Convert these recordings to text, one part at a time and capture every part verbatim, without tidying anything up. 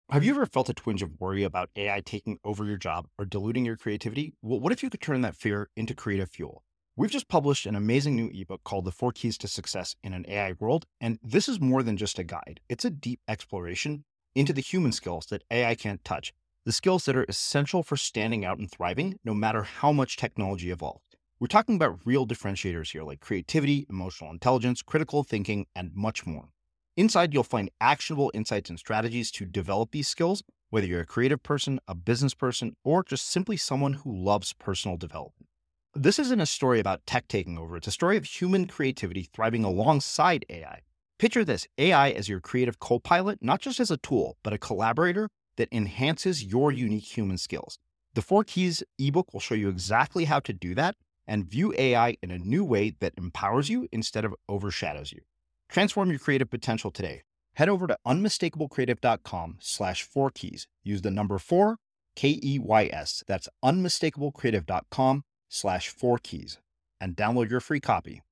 Have you ever felt a twinge of worry about A I taking over your job or diluting your creativity? Well, what if you could turn that fear into creative fuel? We've just published an amazing new ebook called The Four Keys to Success in an A I World, and this is more than just a guide. It's a deep exploration into the human skills that A I can't touch, the skills that are essential for standing out and thriving, no matter how much technology evolves. We're talking about real differentiators here, like creativity, emotional intelligence, critical thinking, and much more. Inside, you'll find actionable insights and strategies to develop these skills, whether you're a creative person, a business person, or just simply someone who loves personal development. This isn't a story about tech taking over. It's a story of human creativity thriving alongside A I. Picture this, A I as your creative co-pilot, not just as a tool, but a collaborator that enhances your unique human skills. The Four Keys ebook will show you exactly how to do that and view A I in a new way that empowers you instead of overshadows you. Transform your creative potential today. Head over to unmistakablecreative.com slash four keys. Use the number four, K E Y S. That's unmistakablecreative.com slash four keys and download your free copy.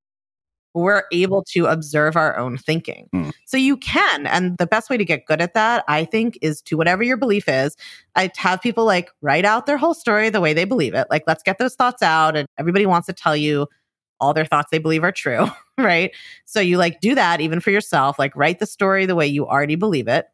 We're able to observe our own thinking. Mm. So you can. And the best way to get good at that, I think, is to whatever your belief is. I have people like write out their whole story the way they believe it. Like, let's get those thoughts out. And everybody wants to tell you all their thoughts they believe are true, right? So you like do that even for yourself, like write the story the way you already believe it.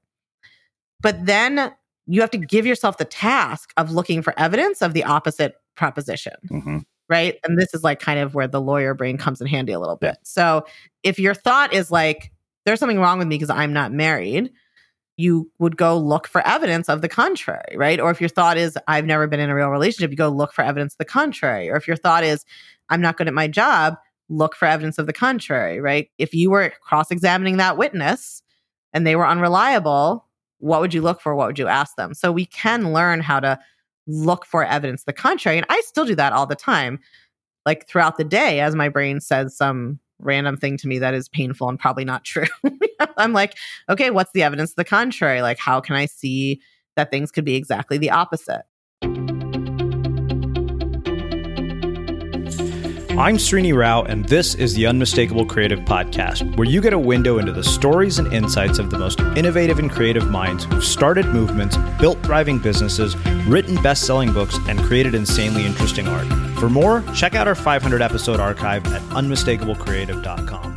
But then you have to give yourself the task of looking for evidence of the opposite proposition, mm-hmm. right? And this is like kind of where the lawyer brain comes in handy a little bit. So if your thought is like, there's something wrong with me because I'm not married, you would go look for evidence of the contrary, right? Or if your thought is, I've never been in a real relationship, you go look for evidence of the contrary. Or if your thought is, I'm not good at my job, look for evidence of the contrary, right? If you were cross-examining that witness and they were unreliable, what would you look for? What would you ask them? So we can learn how to look for evidence of the contrary. And I still do that all the time. Like throughout the day, as my brain says some random thing to me that is painful and probably not true, I'm like, okay, what's the evidence of the contrary? Like, how can I see that things could be exactly the opposite? I'm Srini Rao, and this is the Unmistakable Creative Podcast, where you get a window into the stories and insights of the most innovative and creative minds who've started movements, built thriving businesses, written best-selling books, and created insanely interesting art. For more, check out our five hundred episode archive at unmistakable creative dot com.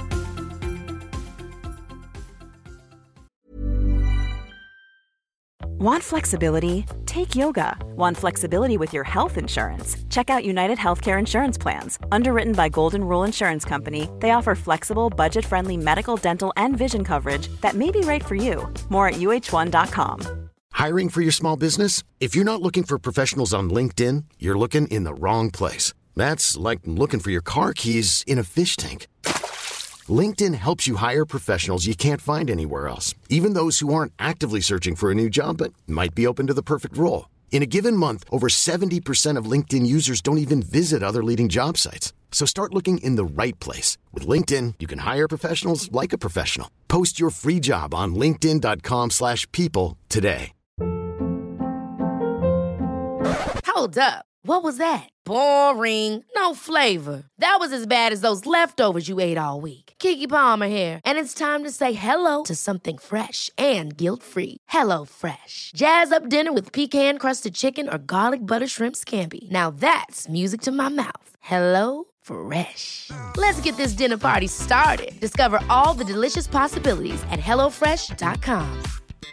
Want flexibility? Take yoga. Want flexibility with your health insurance? Check out United Healthcare Insurance Plans. Underwritten by Golden Rule Insurance Company, they offer flexible, budget-friendly medical, dental, and vision coverage that may be right for you. More at U H one dot com. Hiring for your small business? If you're not looking for professionals on LinkedIn, you're looking in the wrong place. That's like looking for your car keys in a fish tank. LinkedIn helps you hire professionals you can't find anywhere else, even those who aren't actively searching for a new job but might be open to the perfect role. In a given month, over seventy percent of LinkedIn users don't even visit other leading job sites. So start looking in the right place. With LinkedIn, you can hire professionals like a professional. Post your free job on linkedin dot com slash people today. Hold up. What was that? Boring. No flavor. That was as bad as those leftovers you ate all week. Keke Palmer here. And it's time to say hello to something fresh and guilt-free. Hello Fresh. Jazz up dinner with pecan-crusted chicken or garlic butter shrimp scampi. Now that's music to my mouth. Hello Fresh. Let's get this dinner party started. Discover all the delicious possibilities at hello fresh dot com.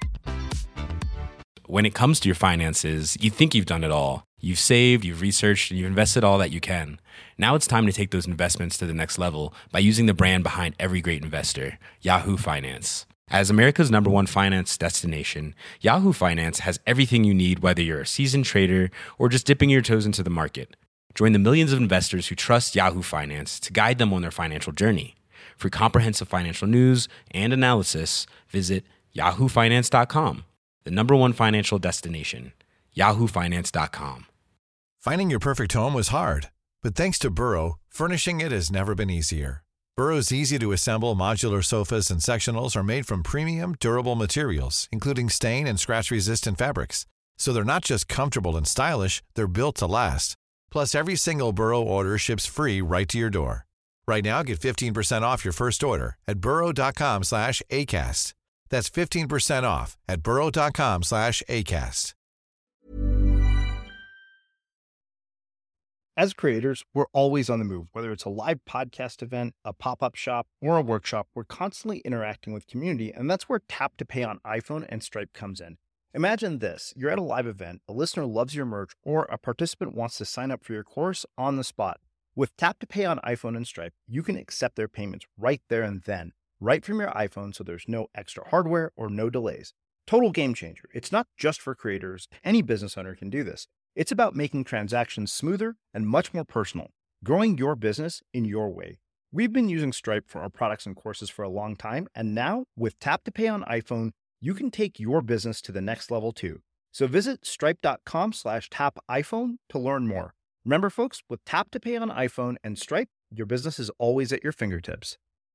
When it comes to your finances, you think you've done it all. You've saved, you've researched, and you've invested all that you can. Now it's time to take those investments to the next level by using the brand behind every great investor, Yahoo Finance. As America's number one finance destination, Yahoo Finance has everything you need, whether you're a seasoned trader or just dipping your toes into the market. Join the millions of investors who trust Yahoo Finance to guide them on their financial journey. For comprehensive financial news and analysis, visit yahoo finance dot com, the number one financial destination, yahoo finance dot com. Finding your perfect home was hard, but thanks to Burrow, furnishing it has never been easier. Burrow's easy-to-assemble modular sofas and sectionals are made from premium, durable materials, including stain and scratch-resistant fabrics. So they're not just comfortable and stylish, they're built to last. Plus, every single Burrow order ships free right to your door. Right now, get fifteen percent off your first order at burrow dot com slash ACAST. That's fifteen percent off at burrow.com slash ACAST. As creators, we're always on the move. Whether it's a live podcast event, a pop-up shop, or a workshop, we're constantly interacting with community, and that's where Tap to Pay on iPhone and Stripe comes in. Imagine this. You're at a live event, a listener loves your merch, or a participant wants to sign up for your course on the spot. With Tap to Pay on iPhone and Stripe, you can accept their payments right there and then, right from your iPhone, so there's no extra hardware or no delays. Total game changer. It's not just for creators. Any business owner can do this. It's about making transactions smoother and much more personal, growing your business in your way. We've been using Stripe for our products and courses for a long time, and now with Tap to Pay on iPhone, you can take your business to the next level too. So visit stripe.com slash tap iPhone to learn more. Remember, folks, with Tap to Pay on iPhone and Stripe, your business is always at your fingertips.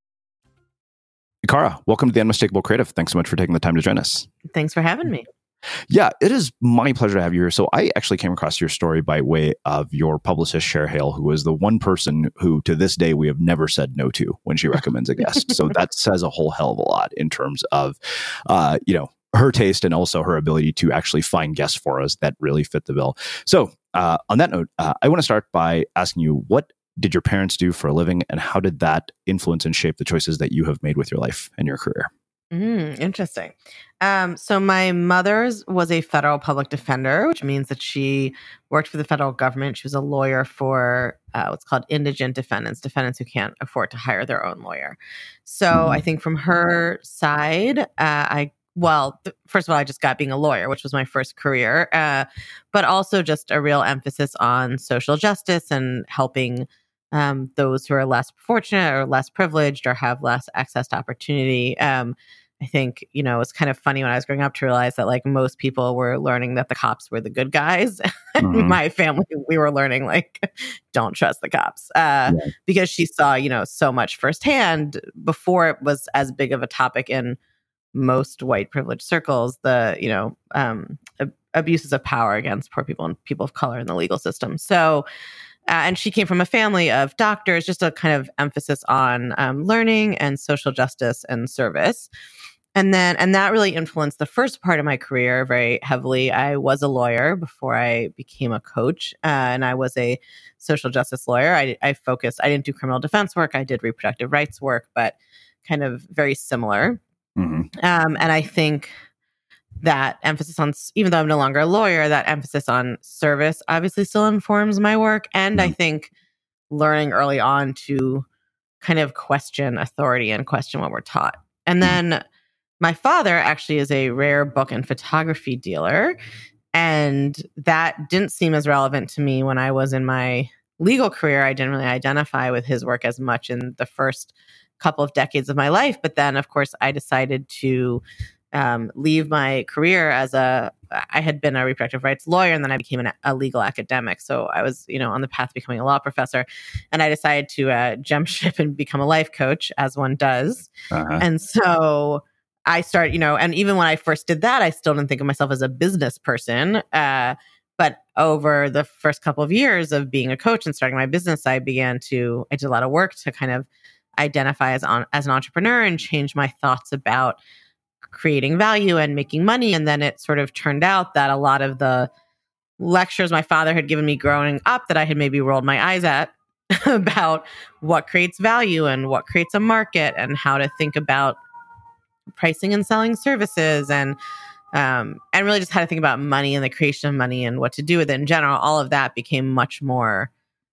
Kara, welcome to the Unmistakable Creative. Thanks so much for taking the time to join us. Thanks for having me. Yeah, it is my pleasure to have you here. So I actually came across your story by way of your publicist, Cher Hale, who is the one person who to this day we have never said no to when she recommends a guest. So that says a whole hell of a lot in terms of, uh, you know, her taste and also her ability to actually find guests for us that really fit the bill. So uh, on that note, uh, I want to start by asking you, what did your parents do for a living, and how did that influence and shape the choices that you have made with your life and your career? Mm, interesting. Um, so my mother's was a federal public defender, which means that she worked for the federal government. She was a lawyer for uh, what's called indigent defendants, defendants who can't afford to hire their own lawyer. So mm-hmm. I think from her side, uh, I well, th- first of all, I just got being a lawyer, which was my first career, uh, but also just a real emphasis on social justice and helping um, those who are less fortunate or less privileged or have less access to opportunity. Um, I think, you know, it's kind of funny when I was growing up to realize that like most people were learning that the cops were the good guys. Mm-hmm. My family, we were learning like, don't trust the cops uh, yeah. because she saw, you know, so much firsthand before it was as big of a topic in most white privileged circles, the, you know, um, ab- abuses of power against poor people and people of color in the legal system. So, Uh, and she came from a family of doctors, just a kind of emphasis on um, learning and social justice and service. And then, and that really influenced the first part of my career very heavily. I was a lawyer before I became a coach, uh, and I was a social justice lawyer. I, I focused, I didn't do criminal defense work. I did reproductive rights work, but kind of very similar. Mm-hmm. Um, and I think that emphasis on, even though I'm no longer a lawyer, that emphasis on service obviously still informs my work. And mm-hmm. I think learning early on to kind of question authority and question what we're taught. And mm-hmm. then my father actually is a rare book and photography dealer. And that didn't seem as relevant to me when I was in my legal career. I didn't really identify with his work as much in the first couple of decades of my life. But then, of course, I decided to Um, leave my career as a, I had been a reproductive rights lawyer, and then I became an, a legal academic. So I was, you know, on the path to becoming a law professor, and I decided to uh, jump ship and become a life coach, as one does. Uh-huh. And so I started, you know, and even when I first did that, I still didn't think of myself as a business person. Uh, but over the first couple of years of being a coach and starting my business, I began to, I did a lot of work to kind of identify as on, as an entrepreneur and change my thoughts about creating value and making money. And then it sort of turned out that a lot of the lectures my father had given me growing up that I had maybe rolled my eyes at about what creates value and what creates a market and how to think about pricing and selling services and um, and really just how to think about money and the creation of money and what to do with it in general, all of that became much more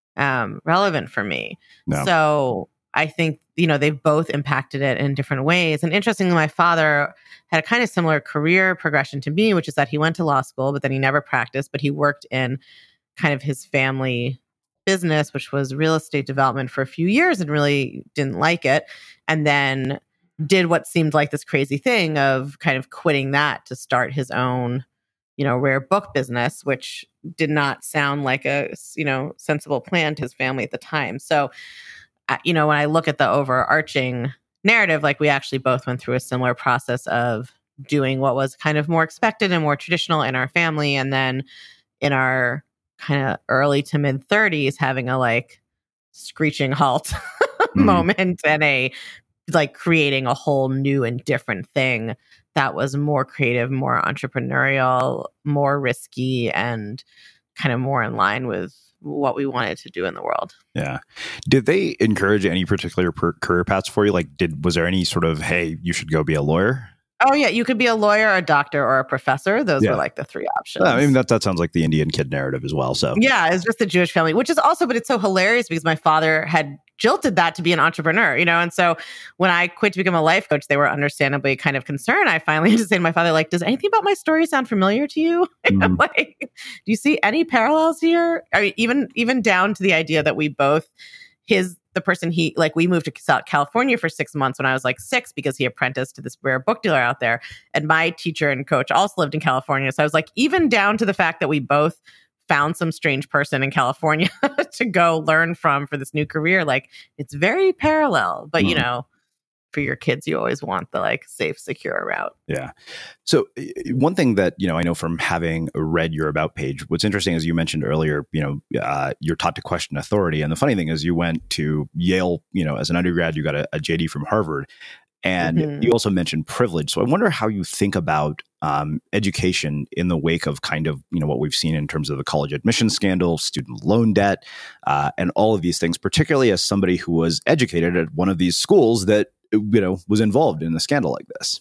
um, relevant for me. No. So I think, you know, they've both impacted it in different ways. And interestingly, my father had a kind of similar career progression to me, which is that he went to law school, but then he never practiced, but he worked in kind of his family business, which was real estate development, for a few years and really didn't like it. And then did what seemed like this crazy thing of kind of quitting that to start his own, you know, rare book business, which did not sound like a, you know, sensible plan to his family at the time. So, you know, when I look at the overarching narrative, like we actually both went through a similar process of doing what was kind of more expected and more traditional in our family. And then in our kind of early to mid thirties, having a like screeching halt mm-hmm. moment and a like creating a whole new and different thing that was more creative, more entrepreneurial, more risky, and kind of more in line with what we wanted to do in the world. Yeah. Did they encourage any particular per- career paths for you? Like, did was there any sort of, hey, you should go be a lawyer? Oh, yeah. You could be a lawyer, a doctor, or a professor. Those Yeah. were like the three options. I mean, that, that sounds like the Indian kid narrative as well. So yeah, it's just the Jewish family, which is also, but it's so hilarious because my father had jilted that to be an entrepreneur, you know? And so when I quit to become a life coach, they were understandably kind of concerned. I finally had to say to my father, like, does anything about my story sound familiar to you? Mm-hmm. Like, do you see any parallels here? I mean, even, even down to the idea that we both, his, the person he, like, we moved to California for six months when I was like six because he apprenticed to this rare book dealer out there. And my teacher and coach also lived in California. So I was like, even down to the fact that we both found some strange person in California to go learn from for this new career, like, it's very parallel. But, mm. you know, for your kids, you always want the like safe, secure route. Yeah. So one thing that, you know, I know from having read your About page, what's interesting is you mentioned earlier, you know, uh, you're taught to question authority. And the funny thing is you went to Yale, you know, as an undergrad, you got a, a J D from Harvard. And mm-hmm. you also mentioned privilege. So I wonder how you think about um, education in the wake of kind of, you know, what we've seen in terms of the college admission scandal, student loan debt, uh, and all of these things, particularly as somebody who was educated at one of these schools that, you know, was involved in a scandal like this.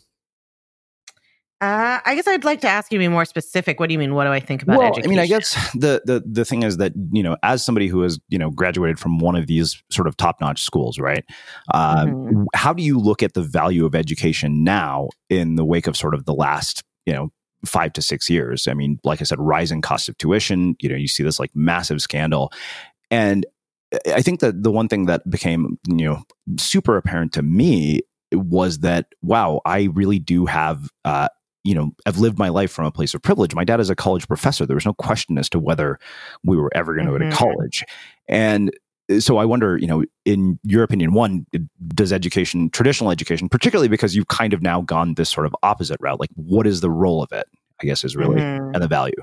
Uh, I guess I'd like to ask you to be more specific. What do you mean? What do I think about well, education? I mean, I guess the, the the thing is that, you know, as somebody who has, you know, graduated from one of these sort of top-notch schools, right? Uh, mm-hmm. How do you look at the value of education now in the wake of sort of the last, you know, five to six years? I mean, like I said, rising cost of tuition, you know, you see this like massive scandal. And I think that the one thing that became, you know, super apparent to me was that, wow, I really do have, uh, you know, I've lived my life from a place of privilege. My dad is a college professor. There was no question as to whether we were ever going to mm-hmm. go to college. And so I wonder, you know, in your opinion, one, does education, traditional education, particularly because you've kind of now gone this sort of opposite route, like what is the role of it, I guess, is really, mm-hmm. and the value?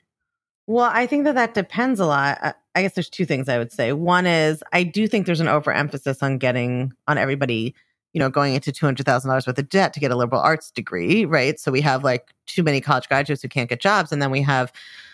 Well, I think that that depends a lot. I guess there's two things I would say. One is I do think there's an overemphasis on getting, on everybody, you know, going into two hundred thousand dollars worth of debt to get a liberal arts degree, right? So we have like too many college graduates who can't get jobs. And then we have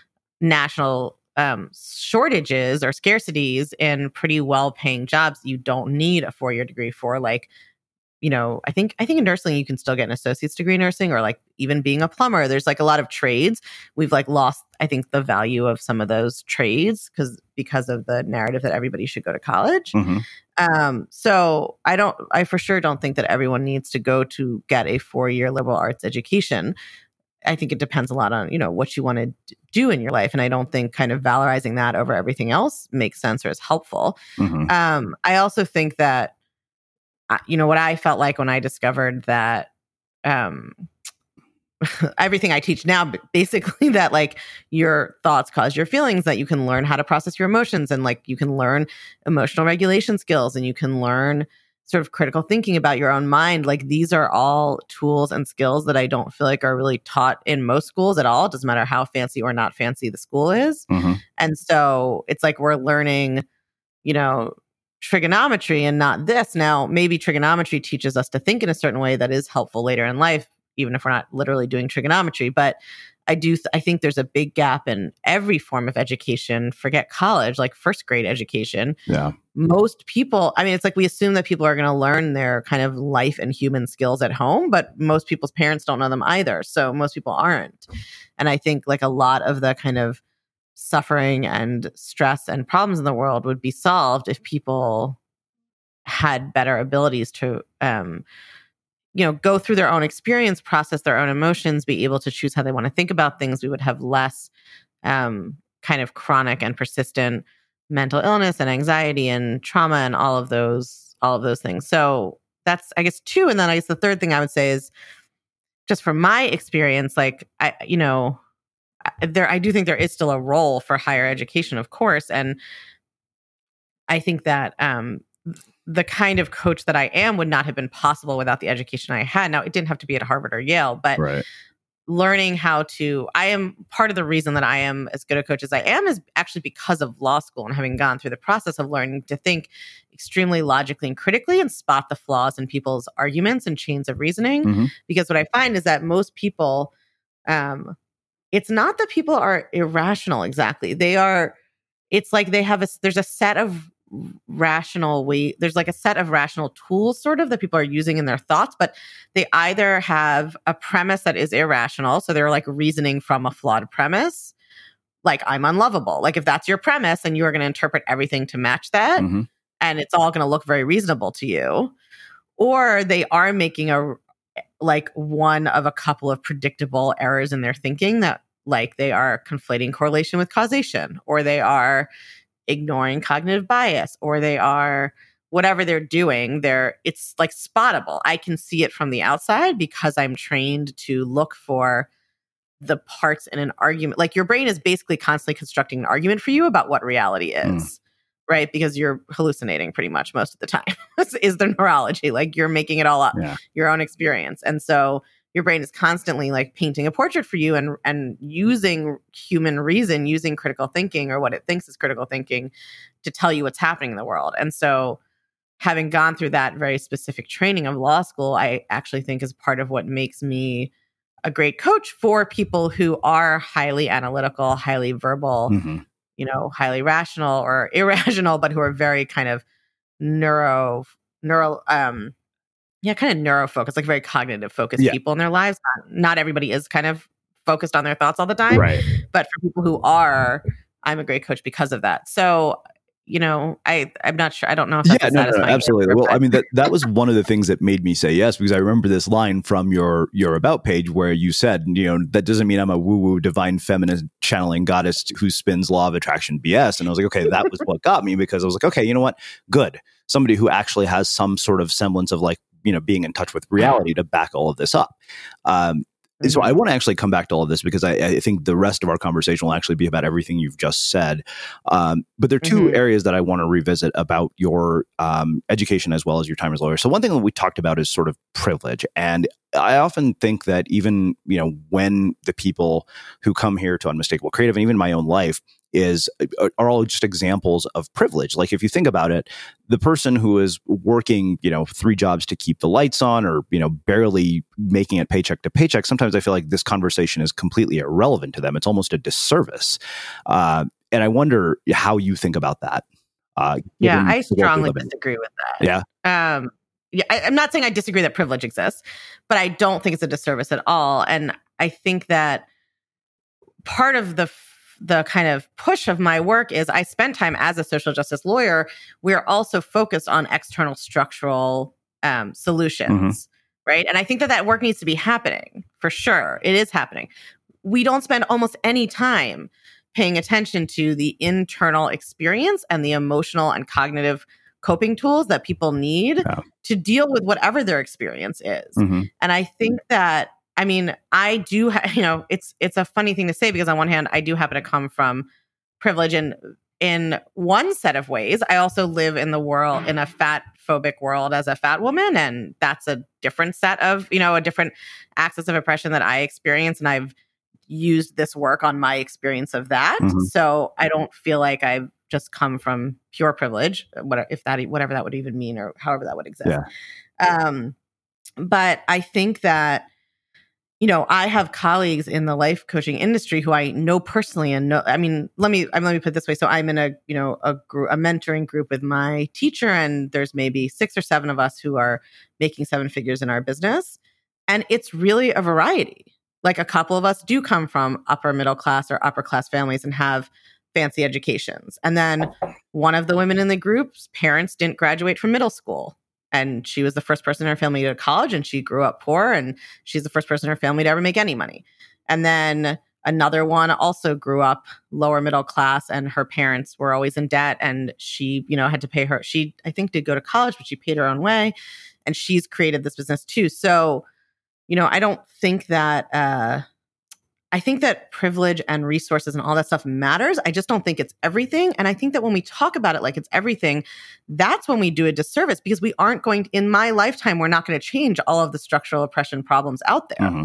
national um, shortages or scarcities in pretty well-paying jobs you don't need a four-year degree for, like, you know, I think I think in nursing you can still get an associate's degree in nursing, or like even being a plumber. There's like a lot of trades. We've like lost, I think, the value of some of those trades because because of the narrative that everybody should go to college. Mm-hmm. Um, so I don't, I for sure don't think that everyone needs to go to get a four-year liberal arts education. I think it depends a lot on, you know, what you want to do in your life. And I don't think kind of valorizing that over everything else makes sense or is helpful. Mm-hmm. Um, I also think that, you know, what I felt like when I discovered that um, everything I teach now, basically that like your thoughts cause your feelings, that you can learn how to process your emotions, and like you can learn emotional regulation skills, and you can learn sort of critical thinking about your own mind. Like these are all tools and skills that I don't feel like are really taught in most schools at all. It doesn't matter how fancy or not fancy the school is. Mm-hmm. And so it's like we're learning, you know, trigonometry and not this. Now, maybe trigonometry teaches us to think in a certain way that is helpful later in life, even if we're not literally doing trigonometry. But I do, th- I think there's a big gap in every form of education. Forget college, like first grade education. Yeah. Most people, I mean, it's like we assume that people are going to learn their kind of life and human skills at home, but most people's parents don't know them either. So most people aren't. And I think like a lot of the kind of suffering and stress and problems in the world would be solved if people had better abilities to, um, you know, go through their own experience, process their own emotions, be able to choose how they want to think about things. We would have less um, kind of chronic and persistent mental illness and anxiety and trauma and all of those, all of those things. So that's, I guess, two. And then I guess the third thing I would say is just from my experience, like, I, you know, There, I do think there is still a role for higher education, of course. And I think that um, the kind of coach that I am would not have been possible without the education I had. Now, it didn't have to be at Harvard or Yale, but right. learning how to, I am part of the reason that I am as good a coach as I am is actually because of law school and having gone through the process of learning to think extremely logically and critically and spot the flaws in people's arguments and chains of reasoning. Mm-hmm. Because what I find is that most people, um, it's not that people are irrational exactly. They are, it's like they have a, there's a set of rational way, there's like a set of rational tools sort of that people are using in their thoughts, but they either have a premise that is irrational. So they're like reasoning from a flawed premise, like I'm unlovable. Like if that's your premise and you are going to interpret everything to match that, Mm-hmm. and it's all going to look very reasonable to you, or they are making a like one of a couple of predictable errors in their thinking that like they are conflating correlation with causation, or they are ignoring cognitive bias, or they are whatever they're doing. They're it's like spottable. I can see it from the outside because I'm trained to look for the parts in an argument. Like your brain is basically constantly constructing an argument for you about what reality is. Mm. Right? Because you're hallucinating pretty much most of the time is the neurology. Like you're making it all up, yeah. your own experience. And so your brain is constantly like painting a portrait for you and, and using human reason, using critical thinking or what it thinks is critical thinking to tell you what's happening in the world. And so having gone through that very specific training of law school, I actually think is part of what makes me a great coach for people who are highly analytical, highly verbal, Mm-hmm. you know, highly rational or irrational, but who are very kind of neuro, neuro, um, yeah, kind of neuro focused, like very cognitive focused Yeah. people in their lives. Not, not everybody is kind of focused on their thoughts all the time, Right. but for people who are, I'm a great coach because of that. So, you know, I, I'm not sure. I don't know if that's yeah, a no, no, no, satisfying absolutely. answer, Well, but- I mean, that that was one of the things that made me say yes, because I remember this line from your your about page where you said, you know, that doesn't mean I'm a woo woo divine feminine channeling goddess who spins law of attraction B S. And I was like, okay, that was what got me, because I was like, okay, you know what? Good. Somebody who actually has some sort of semblance of like, you know, being in touch with reality to back all of this up. Um, And so I want to actually come back to all of this, because I, I think the rest of our conversation will actually be about everything you've just said. Um, but there are two Mhm. areas that I want to revisit about your um, education as well as your time as a lawyer. So one thing that we talked about is sort of privilege. And I often think that even, you know, when the people who come here to Unmistakable Creative, and even my own life, is are all just examples of privilege. Like if you think about it, the person who is working, you know, three jobs to keep the lights on, or, you know, barely making it paycheck to paycheck, sometimes I feel like this conversation is completely irrelevant to them. It's almost a disservice. Uh, and I wonder how you think about that. Uh, yeah, given I the work you strongly live in. disagree with that. Yeah. Um, yeah, I, I'm not saying I disagree that privilege exists, but I don't think it's a disservice at all. And I think that part of the the kind of push of my work is I spend time as a social justice lawyer. We're also focused on external structural um, solutions, mm-hmm. right? And I think that that work needs to be happening for sure. It is happening. We don't spend almost any time paying attention to the internal experience and the emotional and cognitive coping tools that people need yeah. to deal with whatever their experience is. Mm-hmm. And I think that, I mean, I do, ha- you know, it's it's a funny thing to say, because on one hand, I do happen to come from privilege, and in one set of ways, I also live in the world, in a fat phobic world as a fat woman. And that's a different set of, you know, a different axis of oppression that I experience. And I've used this work on my experience of that. Mm-hmm. So I don't feel like I've just come from pure privilege, what if that, whatever that would even mean, or however that would exist. Yeah. Um, but I think that, you know, I have colleagues in the life coaching industry who I know personally, and know, I mean, let me, let me put it this way. So I'm in a, you know, a group, a mentoring group with my teacher, and there's maybe six or seven of us who are making seven figures in our business. And it's really a variety. Like a couple of us do come from upper middle class or upper class families and have fancy educations. And then one of the women in the group's parents didn't graduate from middle school. And she was the first person in her family to go to college, and she grew up poor, and she's the first person in her family to ever make any money. And then another one also grew up lower middle class, and her parents were always in debt, and she, you know, had to pay her. She, I think, did go to college, but she paid her own way, and she's created this business too. So, you know, I don't think that, uh, I think that privilege and resources and all that stuff matters. I just don't think it's everything. And I think that when we talk about it like it's everything, that's when we do a disservice, because we aren't going to, in my lifetime, we're not going to change all of the structural oppression problems out there. Mm-hmm.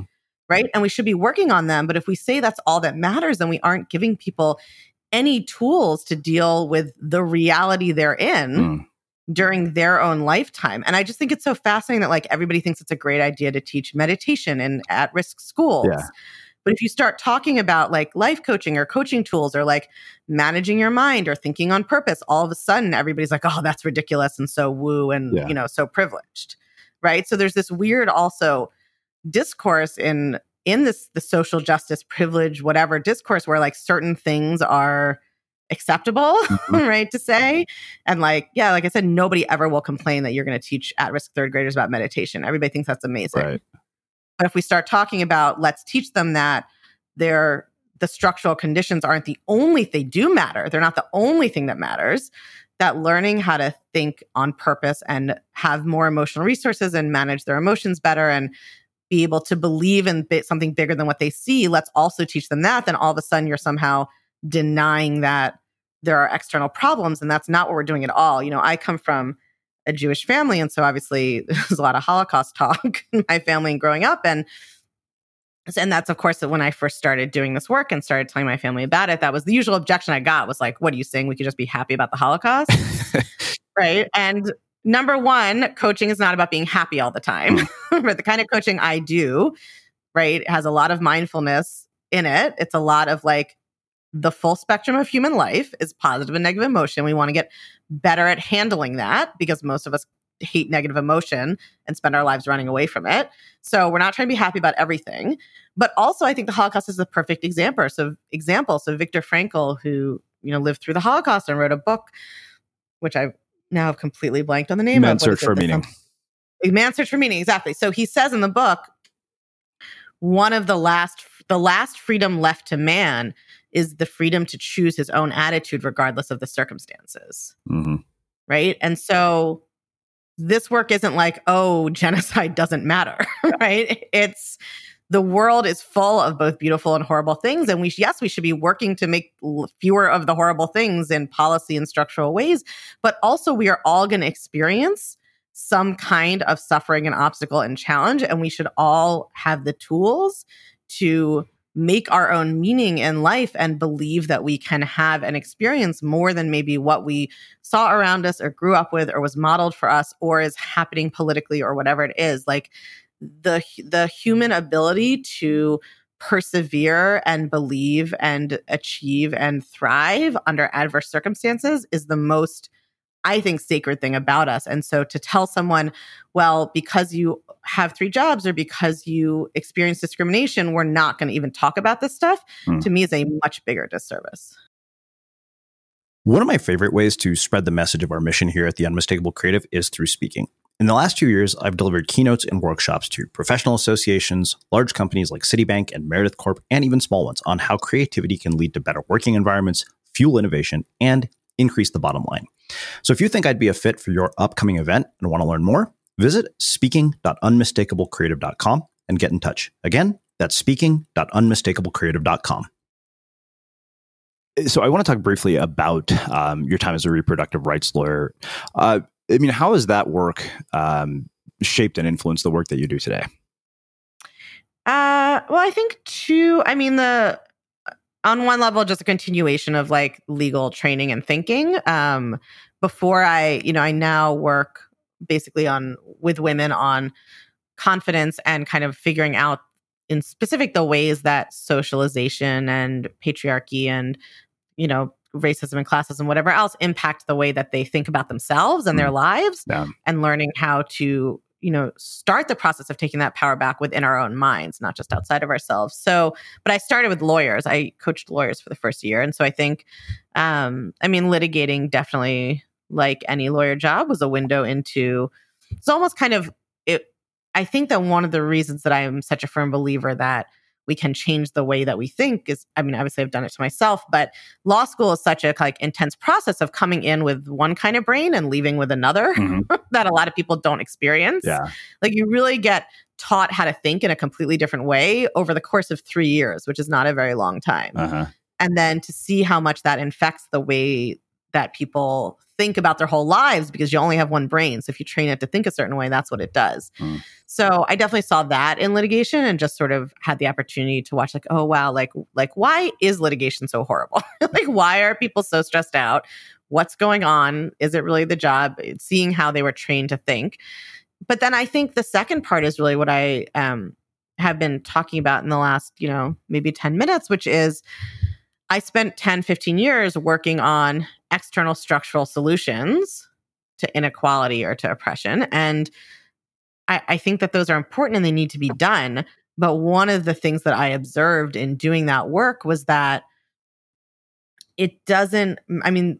right? And we should be working on them. But if we say that's all that matters, then we aren't giving people any tools to deal with the reality they're in mm. during their own lifetime. And I just think it's so fascinating that like everybody thinks it's a great idea to teach meditation in at-risk schools. Yeah. But if you start talking about like life coaching or coaching tools or like managing your mind or thinking on purpose, all of a sudden everybody's like, oh, that's ridiculous and so woo and, yeah. you know, so privileged, right? So there's this weird also discourse in in this the social justice, privilege, whatever discourse where like certain things are acceptable, mm-hmm. right, to say. And like, yeah, like I said, nobody ever will complain that you're going to teach at-risk third graders about meditation. Everybody thinks that's amazing. Right. But if we start talking about, let's teach them that they're, the structural conditions aren't the only, they do matter. They're not the only thing that matters. That learning how to think on purpose and have more emotional resources and manage their emotions better and be able to believe in something bigger than what they see, let's also teach them that. Then all of a sudden you're somehow denying that there are external problems. And that's not what we're doing at all. You know, I come from a Jewish family. And so obviously there's a lot of Holocaust talk in my family and growing up. And, and that's, of course, when I first started doing this work and started telling my family about it, that was the usual objection I got was like, what are you saying? We could just be happy about the Holocaust? Right. And number one, coaching is not about being happy all the time. But the kind of coaching I do, right, it has a lot of mindfulness in it. It's a lot of like the full spectrum of human life is positive and negative emotion. We want to get better at handling that because most of us hate negative emotion and spend our lives running away from it. So we're not trying to be happy about everything. But also I think the Holocaust is the perfect example. So example. So Viktor Frankl, who, you know, lived through the Holocaust and wrote a book, which I now have completely blanked on the name Man of. Search for Meaning. Man's Search for Meaning, exactly. So he says in the book, one of the last, the last freedom left to man is the freedom to choose his own attitude regardless of the circumstances. Mm-hmm. Right? And so this work isn't like, oh, genocide doesn't matter, right? It's the world is full of both beautiful and horrible things. And we, yes, we should be working to make fewer of the horrible things in policy and structural ways. But also we are all going to experience some kind of suffering and obstacle and challenge. And we should all have the tools to make our own meaning in life and believe that we can have an experience more than maybe what we saw around us or grew up with or was modeled for us or is happening politically or whatever it is. Like the the human ability to persevere and believe and achieve and thrive under adverse circumstances is the most, I think, sacred thing about us. And so to tell someone, well, because you have three jobs or because you experience discrimination, we're not going to even talk about this stuff, mm. to me is a much bigger disservice. One of my favorite ways to spread the message of our mission here at The Unmistakable Creative is through speaking. In the last two years, I've delivered keynotes and workshops to professional associations, large companies like Citibank and Meredith Corp, and even small ones on how creativity can lead to better working environments, fuel innovation, and increase the bottom line. So if you think I'd be a fit for your upcoming event and want to learn more, visit speaking dot unmistakable creative dot com and get in touch. Again, that's speaking dot unmistakable creative dot com. So I want to talk briefly about um, your time as a reproductive rights lawyer. Uh, I mean, how has that work um, shaped and influenced the work that you do today? Uh, well, I think two, I mean, the on one level, just a continuation of like legal training and thinking. Um, before I, you know, I now work basically on with women on confidence and kind of figuring out in specific the ways that socialization and patriarchy and, you know, racism and classism, whatever else, impact the way that they think about themselves and mm. their lives, yeah. and learning how to, you know, start the process of taking that power back within our own minds, not just outside of ourselves. So, but I started with lawyers. I coached lawyers for the first year. And so I think, um, I mean, litigating definitely, like any lawyer job, was a window into, it's almost kind of, it. I think that one of the reasons that I am such a firm believer that we can change the way that we think is, I mean, obviously I've done it to myself, but law school is such a like intense process of coming in with one kind of brain and leaving with another mm-hmm. that a lot of people don't experience. Yeah. Like you really get taught how to think in a completely different way over the course of three years, which is not a very long time. Uh-huh. And then to see how much that infects the way that people think about their whole lives because you only have one brain. So if you train it to think a certain way, that's what it does. Mm. So I definitely saw that in litigation and just sort of had the opportunity to watch like, oh, wow, like, like why is litigation so horrible? Like, why are people so stressed out? What's going on? Is it really the job? Seeing how they were trained to think. But then I think the second part is really what I um, have been talking about in the last, you know, maybe ten minutes, which is I spent ten, fifteen years working on external structural solutions to inequality or to oppression. And I, I think that those are important and they need to be done. But one of the things that I observed in doing that work was that it doesn't, I mean,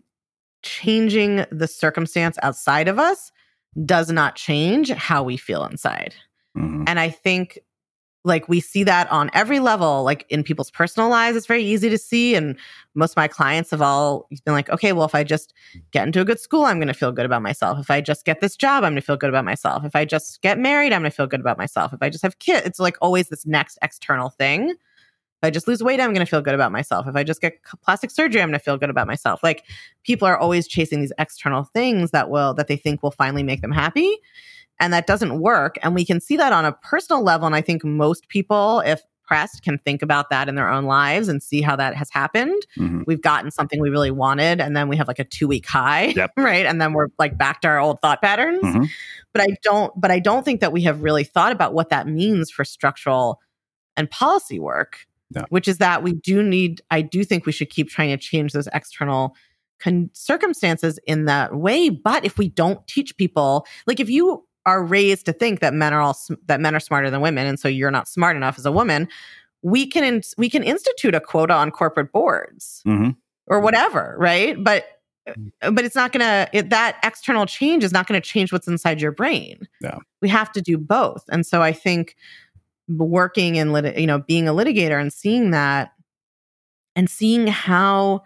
changing the circumstance outside of us does not change how we feel inside. Mm-hmm. And I think like we see that on every level, like in people's personal lives, it's very easy to see. And most of my clients have all been like, okay, well, if I just get into a good school, I'm going to feel good about myself. If I just get this job, I'm going to feel good about myself. If I just get married, I'm going to feel good about myself. If I just have kids, it's like always this next external thing. If I just lose weight, I'm going to feel good about myself. If I just get plastic surgery, I'm going to feel good about myself. Like people are always chasing these external things that will, that they think will finally make them happy. And that doesn't work. And we can see that on a personal level. And I think most people, if pressed, can think about that in their own lives and see how that has happened. Mm-hmm. We've gotten something we really wanted, and then we have like a two-week high, yep. right? And then we're like back to our old thought patterns. Mm-hmm. But I don't, but I don't think that we have really thought about what that means for structural and policy work, yeah. which is that we do need, I do think we should keep trying to change those external con- circumstances in that way. But if we don't teach people, like if you are raised to think that men are all that men are smarter than women, and so you're not smart enough as a woman, we can in, we can institute a quota on corporate boards mm-hmm. or whatever, right? But but it's not gonna it, that external change is not going to change what's inside your brain. Yeah, we have to do both, and so I think working in lit, you know, being a litigator and seeing that, and seeing how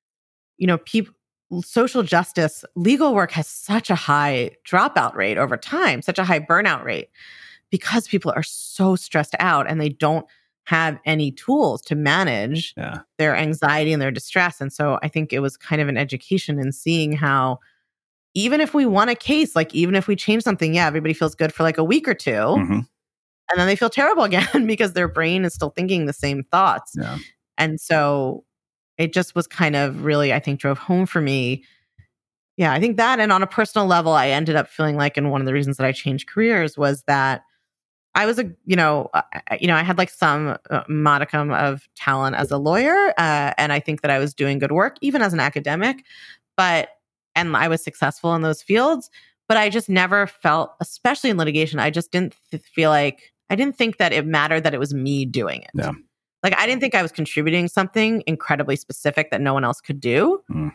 you know people. Social justice, legal work has such a high dropout rate over time, such a high burnout rate, because people are so stressed out and they don't have any tools to manage yeah. their anxiety and their distress. And so I think it was kind of an education in seeing how even if we won a case, like even if we change something, yeah, everybody feels good for like a week or two. Mm-hmm. And then they feel terrible again because their brain is still thinking the same thoughts. Yeah. And so it just was kind of really, I think, drove home for me. Yeah, I think that. And on a personal level, I ended up feeling like, and one of the reasons that I changed careers was that I was a, you know, I, you know, I had like some uh, modicum of talent as a lawyer. Uh, and I think that I was doing good work, even as an academic, but, and I was successful in those fields, but I just never felt, especially in litigation, I just didn't th- feel like, I didn't think that it mattered that it was me doing it. Yeah. Like, I didn't think I was contributing something incredibly specific that no one else could do. Mm.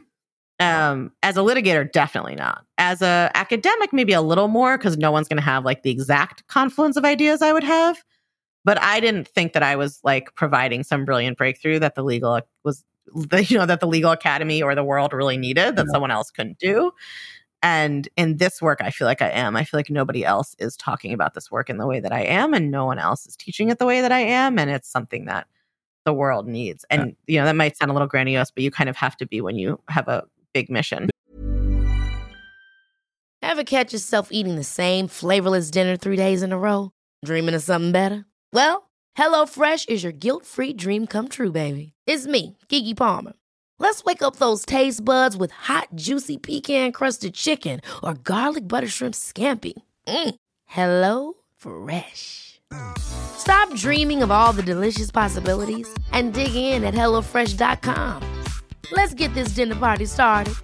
Um, as a litigator, definitely not. As a academic, maybe a little more, because no one's going to have like the exact confluence of ideas I would have. But I didn't think that I was like providing some brilliant breakthrough that the legal was, you know, that the legal academy or the world really needed that yeah. someone else couldn't do. And in this work, I feel like I am. I feel like nobody else is talking about this work in the way that I am, and no one else is teaching it the way that I am. And it's something that the world needs. And, yeah. you know, that might sound a little grandiose, but you kind of have to be when you have a big mission. Ever catch yourself eating the same flavorless dinner three days in a row? Dreaming of something better? Well, HelloFresh is your guilt-free dream come true, baby. It's me, Keke Palmer. Let's wake up those taste buds with hot, juicy pecan-crusted chicken or garlic butter shrimp scampi. Mm. Hello Fresh. Stop dreaming of all the delicious possibilities and dig in at hello fresh dot com. Let's get this dinner party started.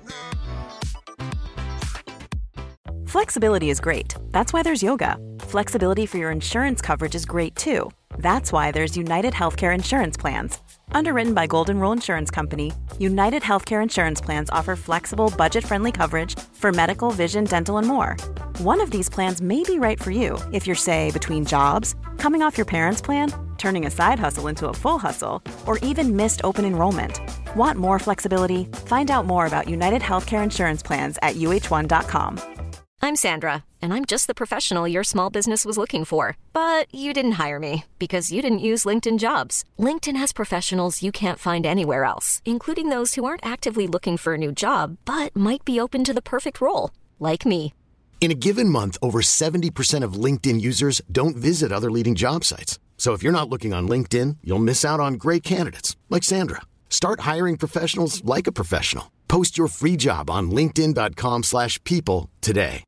Flexibility is great. That's why there's yoga. Flexibility for your insurance coverage is great too. That's why there's United Healthcare Insurance Plans. Underwritten by Golden Rule Insurance Company, United Healthcare Insurance Plans offer flexible, budget-friendly coverage for medical, vision, dental, and more. One of these plans may be right for you if you're, say, between jobs, coming off your parents' plan, turning a side hustle into a full hustle, or even missed open enrollment. Want more flexibility? Find out more about United Healthcare Insurance Plans at U H one dot com. I'm Sandra, and I'm just the professional your small business was looking for. But you didn't hire me because you didn't use LinkedIn Jobs. LinkedIn has professionals you can't find anywhere else, including those who aren't actively looking for a new job, but might be open to the perfect role, like me. In a given month, over seventy percent of LinkedIn users don't visit other leading job sites. So if you're not looking on LinkedIn, you'll miss out on great candidates like Sandra. Start hiring professionals like a professional. Post your free job on linkedin.com slash people today.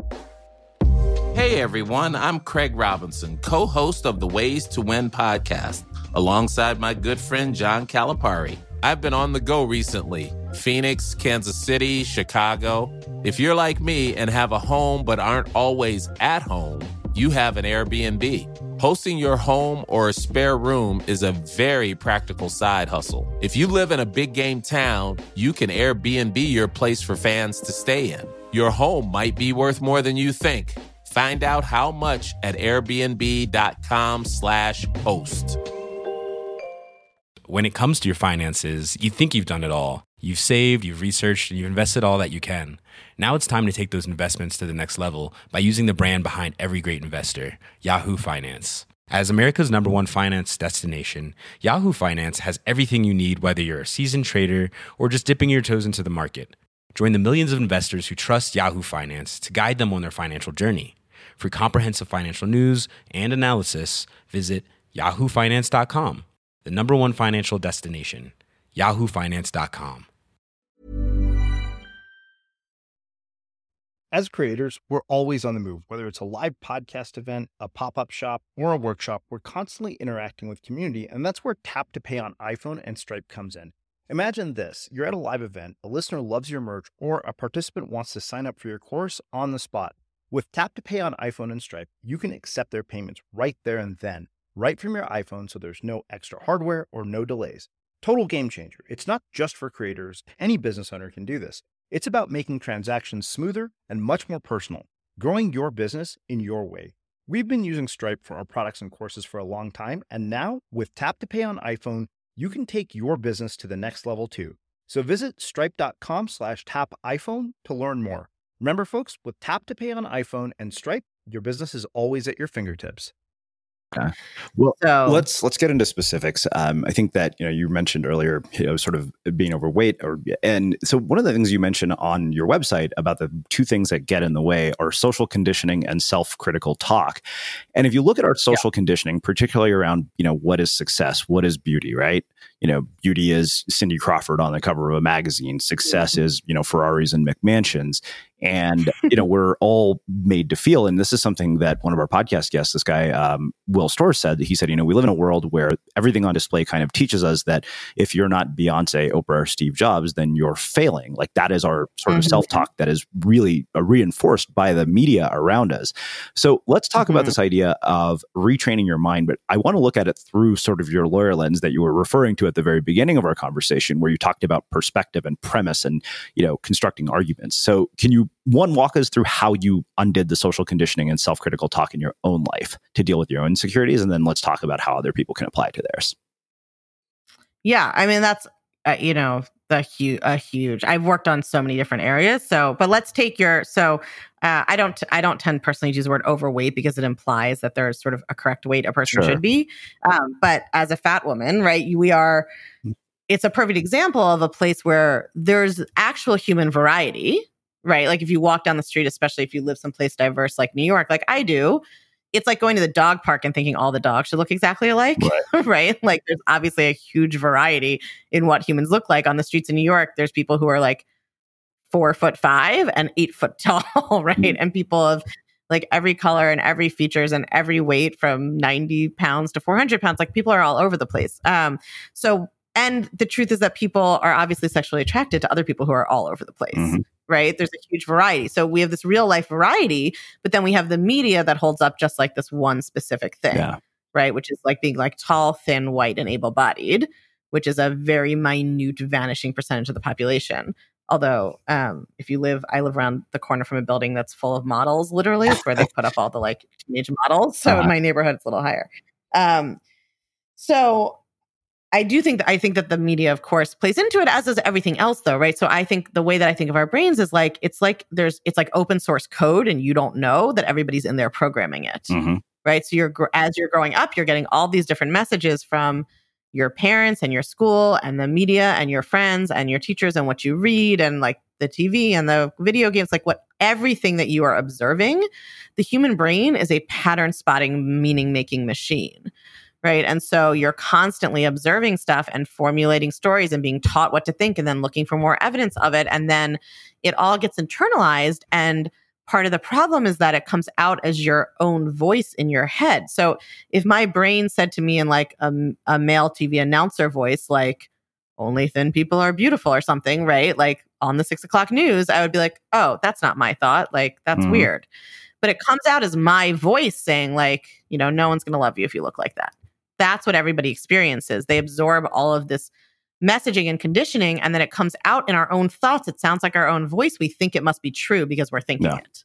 Hey everyone, I'm Craig Robinson, co-host of the Ways to Win podcast, alongside my good friend John Calipari. I've been on the go recently. Phoenix, Kansas City, Chicago. If you're like me and have a home but aren't always at home, you have an Airbnb. Hosting your home or a spare room is a very practical side hustle. If you live in a big game town, you can Airbnb your place for fans to stay in. Your home might be worth more than you think. Find out how much at airbnb.com slash host. When it comes to your finances, you think you've done it all. You've saved, you've researched, and you've invested all that you can. Now it's time to take those investments to the next level by using the brand behind every great investor, Yahoo Finance. As America's number one finance destination, Yahoo Finance has everything you need, whether you're a seasoned trader or just dipping your toes into the market. Join the millions of investors who trust Yahoo Finance to guide them on their financial journey. For comprehensive financial news and analysis, visit yahoo finance dot com, the number one financial destination, yahoo finance dot com. As creators, we're always on the move. Whether it's a live podcast event, a pop-up shop, or a workshop, we're constantly interacting with community, and that's where Tap to Pay on iPhone and Stripe comes in. Imagine this. You're at a live event, a listener loves your merch, or a participant wants to sign up for your course on the spot. With Tap to Pay on iPhone and Stripe, you can accept their payments right there and then, right from your iPhone, so there's no extra hardware or no delays. Total game changer. It's not just for creators. Any business owner can do this. It's about making transactions smoother and much more personal, growing your business in your way. We've been using Stripe for our products and courses for a long time, and now with Tap to Pay on iPhone, you can take your business to the next level too. So visit stripe.com slash tap iPhone to learn more. Remember, folks, with Tap to Pay on iPhone and Stripe, your business is always at your fingertips. Okay. Well, So- let's let's get into specifics. Um, I think that you know you mentioned earlier, you know, sort of being overweight, or and so one of the things you mentioned on your website about the two things that get in the way are social conditioning and self-critical talk. And if you look at our social conditioning, particularly around you know what is success, what is beauty, right? You know, beauty is Cindy Crawford on the cover of a magazine. Success is you know Ferraris and McMansions. And, you know, we're all made to feel, and this is something that one of our podcast guests, this guy, um, Will Storrs, said, that he said, you know, we live in a world where everything on display kind of teaches us that if you're not Beyonce, Oprah, or Steve Jobs, then you're failing. Like that is our sort of mm-hmm. self-talk that is really uh, reinforced by the media around us. So let's talk mm-hmm. about this idea of retraining your mind, but I want to look at it through sort of your lawyer lens that you were referring to at the very beginning of our conversation, where you talked about perspective and premise and, you know, constructing arguments. So can you One, walk us through how you undid the social conditioning and self-critical talk in your own life to deal with your own insecurities, and then let's talk about how other people can apply it to theirs. Yeah, I mean, that's, uh, you know, the hu- a huge, I've worked on so many different areas. So, but let's take your, so uh, I don't, I don't tend personally to use the word overweight because it implies that there's sort of a correct weight a person Sure. should be. Um, but as a fat woman, right, we are, it's a perfect example of a place where there's actual human variety. Right. Like if you walk down the street, especially if you live someplace diverse like New York, like I do, it's like going to the dog park and thinking all the dogs should look exactly alike. Right. Right. Like there's obviously a huge variety in what humans look like on the streets in New York. There's people who are like four foot five and eight foot tall. Right. Mm-hmm. And people of like every color and every features and every weight from ninety pounds to four hundred pounds. Like people are all over the place. Um, so, and the truth is that people are obviously sexually attracted to other people who are all over the place. Mm-hmm. Right? There's a huge variety. So we have this real life variety, but then we have the media that holds up just like this one specific thing, yeah. right? Which is like being like tall, thin, white, and able-bodied, which is a very minute, vanishing percentage of the population. Although, um, if you live, I live around the corner from a building that's full of models, literally. It's where they put up all the like teenage models. So uh-huh. in my neighborhood, it's a little higher. Um, so I do think that I think that the media, of course, plays into it, as does everything else, though, right? So I think the way that I think of our brains is like it's like there's it's like open source code, and you don't know that everybody's in there programming it, Mm-hmm. right? So you're as you're growing up, you're getting all these different messages from your parents and your school and the media and your friends and your teachers and what you read and like the T V and the video games, like what everything that you are observing. The human brain is a pattern spotting, meaning making machine. Right. And so you're constantly observing stuff and formulating stories and being taught what to think and then looking for more evidence of it. And then it all gets internalized. And part of the problem is that it comes out as your own voice in your head. So if my brain said to me in like a, a male T V announcer voice, like, only thin people are beautiful or something, right? Like on the six o'clock news, I would be like, oh, that's not my thought. Like, that's mm. weird. But it comes out as my voice saying like, you know, no one's going to love you if you look like that. That's what everybody experiences. They absorb all of this messaging and conditioning, and then it comes out in our own thoughts. It sounds like our own voice. We think it must be true because we're thinking no. it.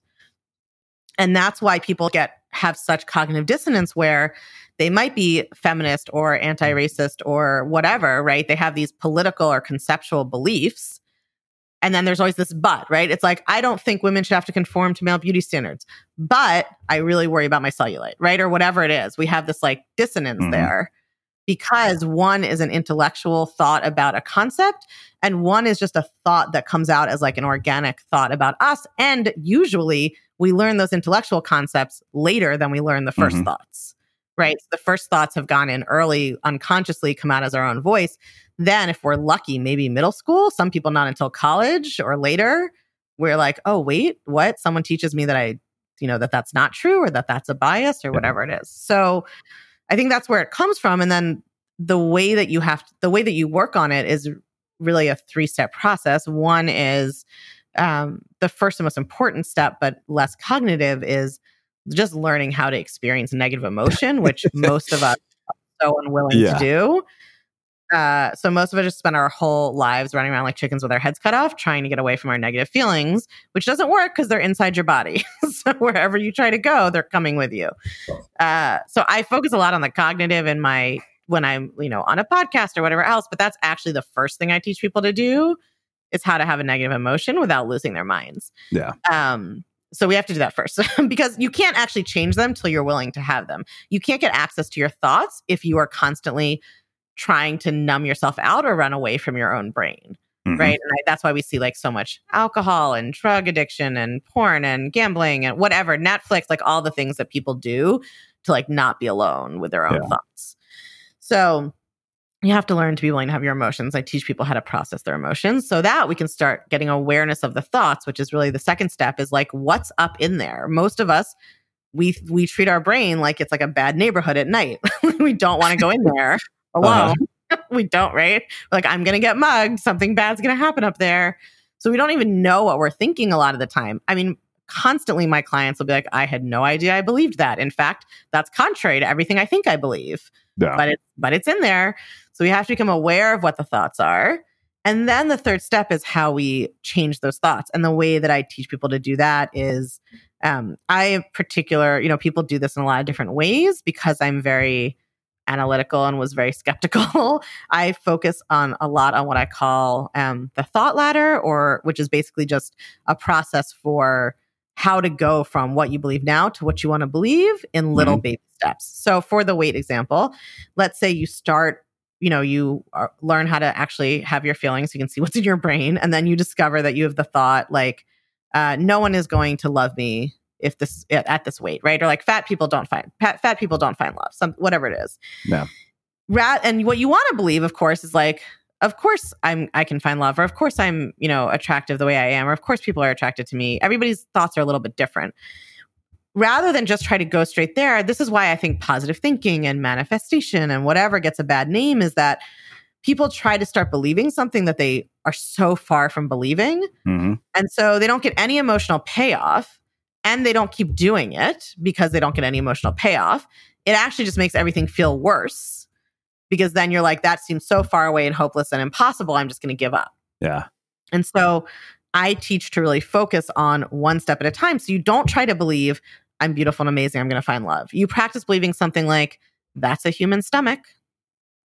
And that's why people get have such cognitive dissonance where they might be feminist or anti-racist or whatever, right? They have these political or conceptual beliefs. And then there's always this but, right? It's like, I don't think women should have to conform to male beauty standards, but I really worry about my cellulite, right? Or whatever it is. We have this like dissonance mm-hmm. there because one is an intellectual thought about a concept and one is just a thought that comes out as like an organic thought about us. And usually we learn those intellectual concepts later than we learn the first mm-hmm. thoughts, right? So the first thoughts have gone in early, unconsciously come out as our own voice. Then if we're lucky, maybe middle school, some people not until college or later, we're like, oh, wait, what? Someone teaches me that I, you know, that that's not true or that that's a bias or whatever it is. So I think that's where it comes from. And then the way that you have, to, the way that you work on it is really a three-step process. One is um, the first and most important step, but less cognitive, is just learning how to experience negative emotion, which most of us are so unwilling yeah. to do. Uh, so most of us just spend our whole lives running around like chickens with our heads cut off, trying to get away from our negative feelings, which doesn't work because they're inside your body. So wherever you try to go, they're coming with you. Uh, so I focus a lot on the cognitive in my, when I'm, you know, on a podcast or whatever else, but that's actually the first thing I teach people to do is how to have a negative emotion without losing their minds. Yeah. Um, So we have to do that first because you can't actually change them till you're willing to have them. You can't get access to your thoughts if you are constantly trying to numb yourself out or run away from your own brain, mm-hmm. right? And I, that's why we see like so much alcohol and drug addiction and porn and gambling and whatever, Netflix, like all the things that people do to like not be alone with their own yeah. thoughts. So you have to learn to be willing to have your emotions. I teach people how to process their emotions so that we can start getting awareness of the thoughts, which is really the second step, is like, what's up in there? Most of us, we we treat our brain like it's like a bad neighborhood at night. We don't want to go in there alone. Uh-huh. We don't, right? Like, I'm going to get mugged. Something bad's going to happen up there. So we don't even know what we're thinking a lot of the time. I mean, constantly my clients will be like, I had no idea I believed that. In fact, that's contrary to everything I think I believe. Yeah. But, it, but it's in there. So we have to become aware of what the thoughts are. And then the third step is how we change those thoughts. And the way that I teach people to do that is um, I in particular, you know, people do this in a lot of different ways because I'm very analytical and was very skeptical. I focus on a lot on what I call um, the thought ladder, or which is basically just a process for how to go from what you believe now to what you want to believe in little mm-hmm. baby steps. So for the weight example, let's say you start, you know, you are, learn how to actually have your feelings. You can see what's in your brain. And then you discover that you have the thought like, uh, no one is going to love me if this at, at this weight, right? Or like fat people don't find fat, fat people don't find love, some whatever it is. Yeah. Rat, and what you want to believe, of course, is like, of course I'm I can find love, or of course I'm, you know, attractive the way I am, or of course people are attracted to me. Everybody's thoughts are a little bit different. Rather than just try to go straight there, this is why I think positive thinking and manifestation and whatever gets a bad name is that people try to start believing something that they are so far from believing. Mm-hmm. And so they don't get any emotional payoff. And they don't keep doing it because they don't get any emotional payoff. It actually just makes everything feel worse because then you're like, that seems so far away and hopeless and impossible. I'm just going to give up. Yeah. And so I teach to really focus on one step at a time. So you don't try to believe I'm beautiful and amazing, I'm going to find love. You practice believing something like, that's a human stomach.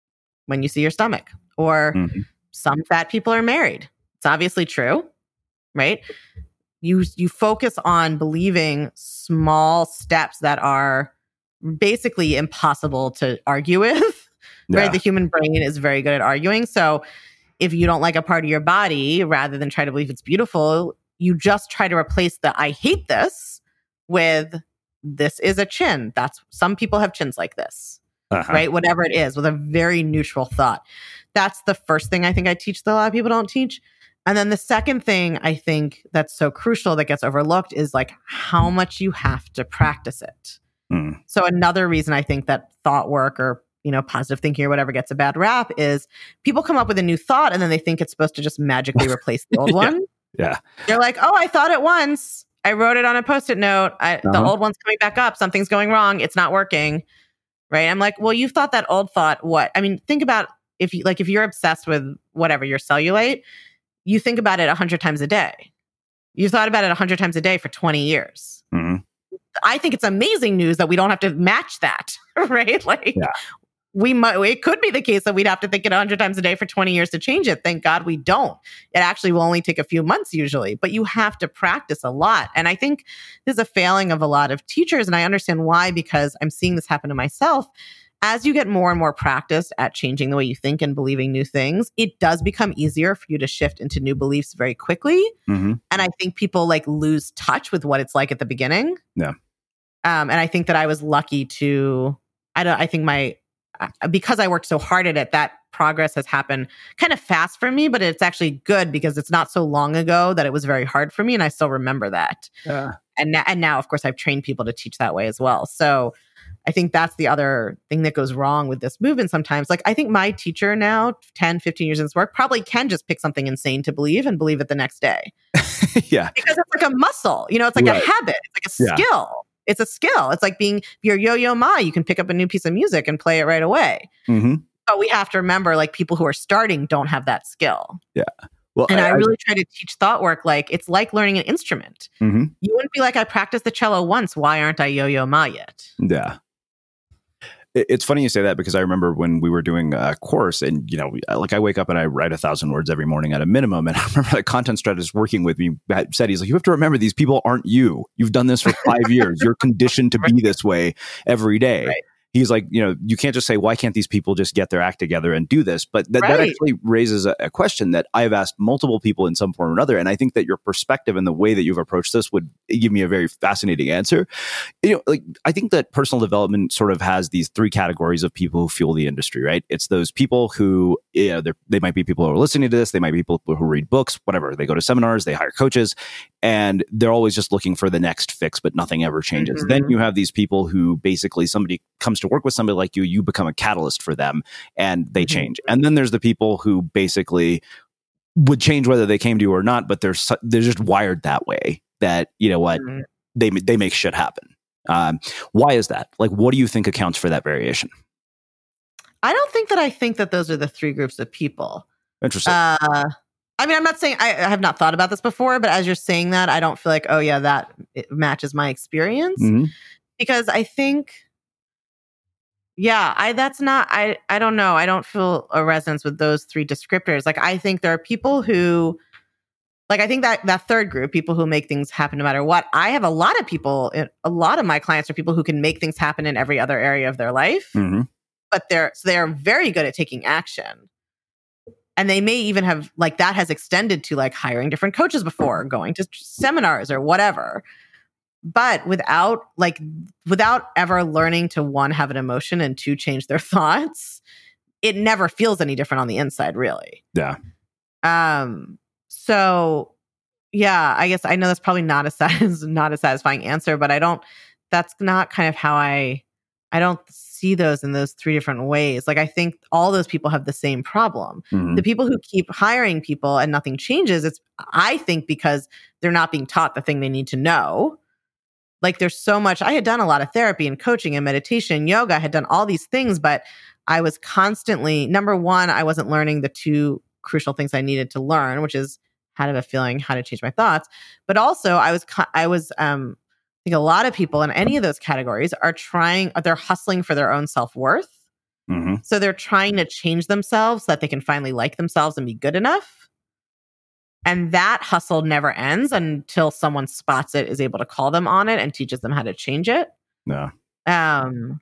when you see your stomach. Or Mm-hmm. some fat people are married. It's obviously true, right? You you focus on believing small steps that are basically impossible to argue with, Yeah. right? The human brain is very good at arguing. So if you don't like a part of your body, rather than try to believe it's beautiful, you just try to replace the I hate this with this is a chin. That's some people have chins like this, Uh-huh. right? Whatever it is, with a very neutral thought. That's the first thing I think I teach that a lot of people don't teach. And then the second thing I think that's so crucial that gets overlooked is like how much you have to practice it. Mm. So another reason I think that thought work or, you know, positive thinking or whatever gets a bad rap is people come up with a new thought and then they think it's supposed to just magically replace the old Yeah. one. Yeah. They're like, oh, I thought it once. I wrote it on a Post-it note. I, Uh-huh. The old one's coming back up. Something's going wrong. It's not working. Right. I'm like, well, you've thought that old thought. What? I mean, think about if you like, if you're obsessed with whatever, your cellulite, you think about it a hundred times a day. You've thought about it a hundred times a day for twenty years. Mhm. I think it's amazing news that we don't have to match that, right? Like Yeah. we might, it could be the case that we'd have to think it a hundred times a day for twenty years to change it. Thank God we don't. It actually will only take a few months usually, but you have to practice a lot. And I think there's a failing of a lot of teachers, and I understand why, because I'm seeing this happen to myself. As you get more and more practiced at changing the way you think and believing new things, it does become easier for you to shift into new beliefs very quickly. Mhm. And I think people like lose touch with what it's like at the beginning. Yeah. Um, and I think that I was lucky to, I don't, I think my, uh, because I worked so hard at it, that progress has happened kind of fast for me, but it's actually good because it's not so long ago that it was very hard for me. And I still remember that. Yeah. And, na- and now, of course, I've trained people to teach that way as well. So I think that's the other thing that goes wrong with this movement sometimes. Like, I think my teacher now, ten, fifteen years in this work, probably can just pick something insane to believe and believe it the next day. Yeah. Because it's like a muscle, you know, it's like Right. a habit, it's like a Yeah. skill. It's a skill. It's like being, if you're Yo-Yo Ma, you can pick up a new piece of music and play it right away. Mhm. But we have to remember, like, people who are starting don't have that skill. Yeah. Well, And I, I, really try to teach thought work like it's like learning an instrument. Mhm. You wouldn't be like, I practiced the cello once. Why aren't I Yo-Yo Ma yet? Yeah. It- It's funny you say that because I remember when we were doing a course and, you know, we- like I wake up and I write a thousand words every morning at a minimum. And I remember the content strategist working with me had said, he's like, you have to remember these people aren't you. You've done this for five years. You're conditioned to be this way every day. Right. He's like, you know, you can't just say, why can't these people just get their act together and do this? But th- that Right. actually raises a, a question that I've asked multiple people in some form or another. And I think that your perspective and the way that you've approached this would give me a very fascinating answer. You know, like I think that personal development sort of has these three categories of people who fuel the industry, right? It's those people who, you know, they might be people who are listening to this. They might be people who read books, whatever. They go to seminars, they hire coaches, and they're always just looking for the next fix, but nothing ever changes. Mhm. Then you have these people who basically somebody comes to work with somebody like you, you become a catalyst for them and they Mhm. change. And then there's the people who basically would change whether they came to you or not, but they're su- they're just wired that way that, you know what, Mhm. they they make shit happen. Um, why is that? Like, what do you think accounts for that variation? I don't think that I think that those are the three groups of people. Interesting. Uh, I mean, I'm not saying I, I have not thought about this before, but as you're saying that, I don't feel like, oh yeah, that it matches my experience. Mhm. Because I think, yeah, I that's not I I don't know. I don't feel a resonance with those three descriptors. Like, I think there are people who, like, I think that that third group, people who make things happen no matter what. I have a lot of people, a lot of my clients are people who can make things happen in every other area of their life, Mhm. but they're so they're very good at taking action. And they may even have, like, that has extended to like hiring different coaches before, going to seminars or whatever. But without like without ever learning to, one, have an emotion, and two, change their thoughts, it never feels any different on the inside, really. Yeah. Um. So, yeah, I guess I know that's probably not a satis- not a satisfying answer, but I don't. That's not kind of how I. I don't see those in those three different ways. Like, I think all those people have the same problem. Mhm. The people who keep hiring people and nothing changes, it's, I think, because they're not being taught the thing they need to know. Like, there's so much, I had done a lot of therapy and coaching and meditation, yoga, I had done all these things, but I was constantly, number one, I wasn't learning the two crucial things I needed to learn, which is how to have a feeling, how to change my thoughts. But also I was, co- I was, um, I think a lot of people in any of those categories are trying, they're hustling for their own self-worth. Mm-hmm. So they're trying to change themselves so that they can finally like themselves and be good enough. And that hustle never ends until someone spots it, is able to call them on it, and teaches them how to change it. Yeah. Um.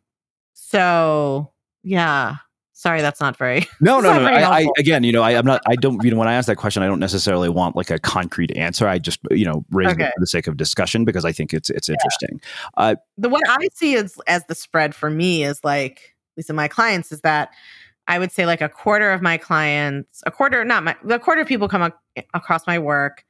So yeah. Sorry, that's not very. No, no, not no. very I, I helpful. again, you know, I, I'm not. I don't. You know, when I ask that question, I don't necessarily want like a concrete answer. I just, you know, raise Okay. it for the sake of discussion because I think it's it's interesting. Uh, The what I see as as the spread for me is like, at least in my clients, is that I would say like a quarter of my clients, a quarter, not my, a quarter of people come ac- across my work,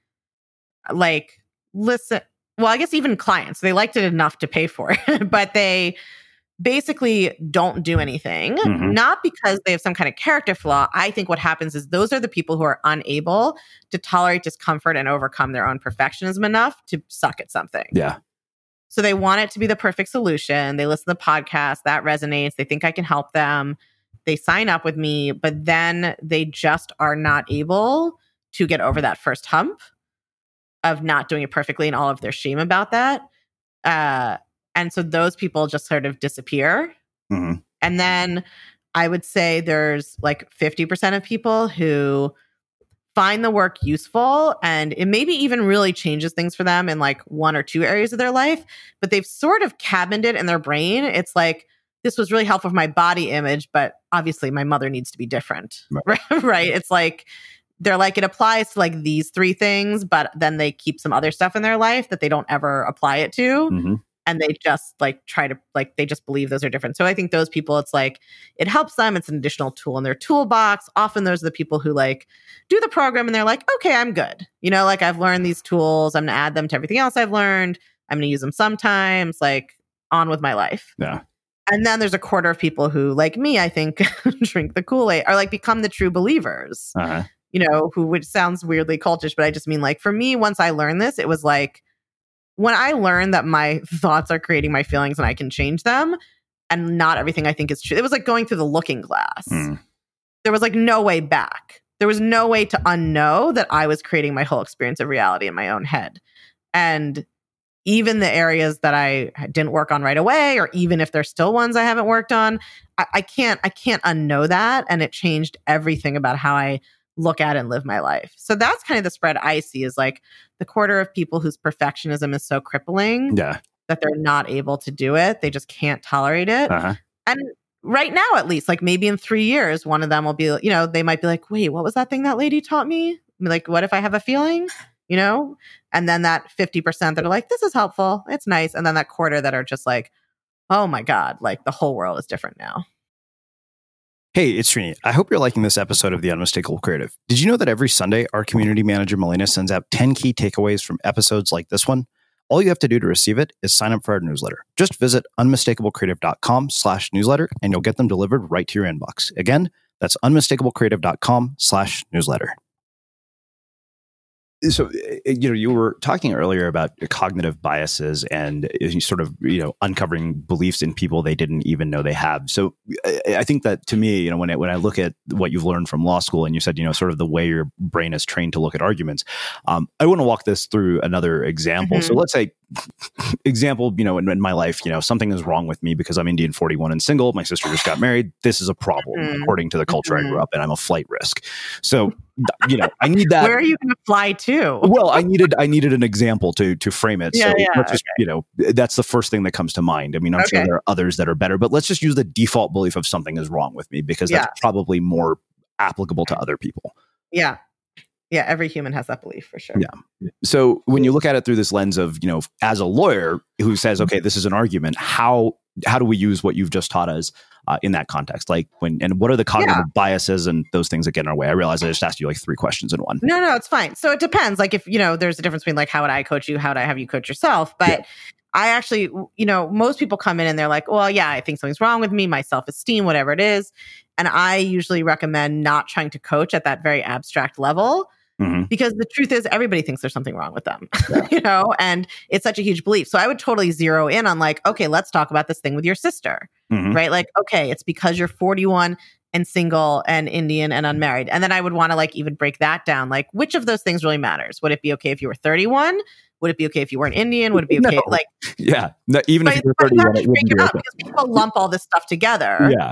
like listen. Well, I guess even clients, they liked it enough to pay for it, but they basically don't do anything, Mhm. not because they have some kind of character flaw. I think what happens is those are the people who are unable to tolerate discomfort and overcome their own perfectionism enough to suck at something. yeah. So they want it to be the perfect solution. They listen to the podcast, that resonates. They think I can help them. They sign up with me, but then they just are not able to get over that first hump of not doing it perfectly and all of their shame about that. Uh, and so those people just sort of disappear. Mhm. And then I would say there's like fifty percent of people who find the work useful, and it maybe even really changes things for them in like one or two areas of their life, but they've sort of cabined it in their brain. It's like, this was really helpful for my body image, but obviously my mother needs to be different. Right. Right. It's like, they're like, it applies to like these three things, but then they keep some other stuff in their life that they don't ever apply it to. Mhm. And they just like try to like, they just believe those are different. So I think those people, it's like, it helps them. It's an additional tool in their toolbox. Often those are the people who like do the program and they're like, okay, I'm good. You know, like I've learned these tools. I'm going to add them to everything else I've learned. I'm going to use them sometimes, like on with my life. Yeah. And then there's a quarter of people who, like me, I think, drink the Kool-Aid or like become the true believers, Uh-huh. you know, who, which sounds weirdly cultish, but I just mean like for me, once I learned this, it was like, when I learned that my thoughts are creating my feelings and I can change them and not everything I think is true. It was like going through the looking glass. Mm. There was like no way back. There was no way to unknow that I was creating my whole experience of reality in my own head. And even the areas that I didn't work on right away, or even if there's still ones I haven't worked on, I, I can't, I can't unknow that. And it changed everything about how I look at and live my life. So that's kind of the spread I see, is like the quarter of people whose perfectionism is so crippling Yeah. that they're not able to do it. They just can't tolerate it. Uh-huh. And right now, at least, like maybe in three years, one of them will be, you know, they might be like, wait, what was that thing that lady taught me? Like, what if I have a feeling, you know? And then that fifty percent that are like, this is helpful. It's nice. And then that quarter that are just like, oh my God, like the whole world is different now. Hey, it's Srini. I hope you're liking this episode of The Unmistakable Creative. Did you know that every Sunday, our community manager, Melina, sends out ten key takeaways from episodes like this one? All you have to do to receive it is sign up for our newsletter. Just visit unmistakablecreative.com slash newsletter and you'll get them delivered right to your inbox. Again, that's unmistakablecreative.com slash newsletter. So, you know, you were talking earlier about cognitive biases and you sort of, you know, uncovering beliefs in people they didn't even know they have. So I think that to me, you know, when I, when I look at what you've learned from law school and you said, you know, sort of the way your brain is trained to look at arguments, um, I want to walk this through another example. Mm-hmm. So let's say, example, you know, in, in my life, you know, something is wrong with me because I'm Indian, forty-one and single. My sister just got married. This is a problem Mm-hmm. according to the culture Mm-hmm. I grew up in. I'm a flight risk. So, you know, I need that. Where are you going to fly to? Well, I needed I needed an example to to frame it. Yeah, so yeah, let's just, okay. you know, that's the first thing that comes to mind. I mean, I'm Okay. sure there are others that are better, but let's just use the default belief of something is wrong with me because that's Yeah. probably more applicable to other people. Yeah. Yeah. Every human has that belief for sure. Yeah. So when you look at it through this lens of, you know, as a lawyer who says, okay, this is an argument, how how do we use what you've just taught us uh, in that context? Like when, and what are the cognitive Yeah. biases and those things that get in our way? I realize I just asked you like three questions in one. No, no, it's fine. So it depends. Like if, you know, there's a difference between like, how would I coach you? How would I have you coach yourself? But Yeah. I actually, you know, most people come in and they're like, well, yeah, I think something's wrong with me, my self-esteem, whatever it is. And I usually recommend not trying to coach at that very abstract level. Mm-hmm. Because the truth is everybody thinks there's something wrong with them, you know, and it's such a huge belief. So I would totally zero in on like, okay, let's talk about this thing with your sister, Mm-hmm. right? Like, okay, it's because you're forty-one and single and Indian and unmarried. And then I would want to like even break that down. Like, which of those things really matters? Would it be okay if you were thirty-one? Would it be okay if you weren't Indian? Would it be okay? No. Like, Yeah. No, even but, if you're but you thirty-one, have it to wouldn't break be it up okay. because people lump all this stuff together. Yeah.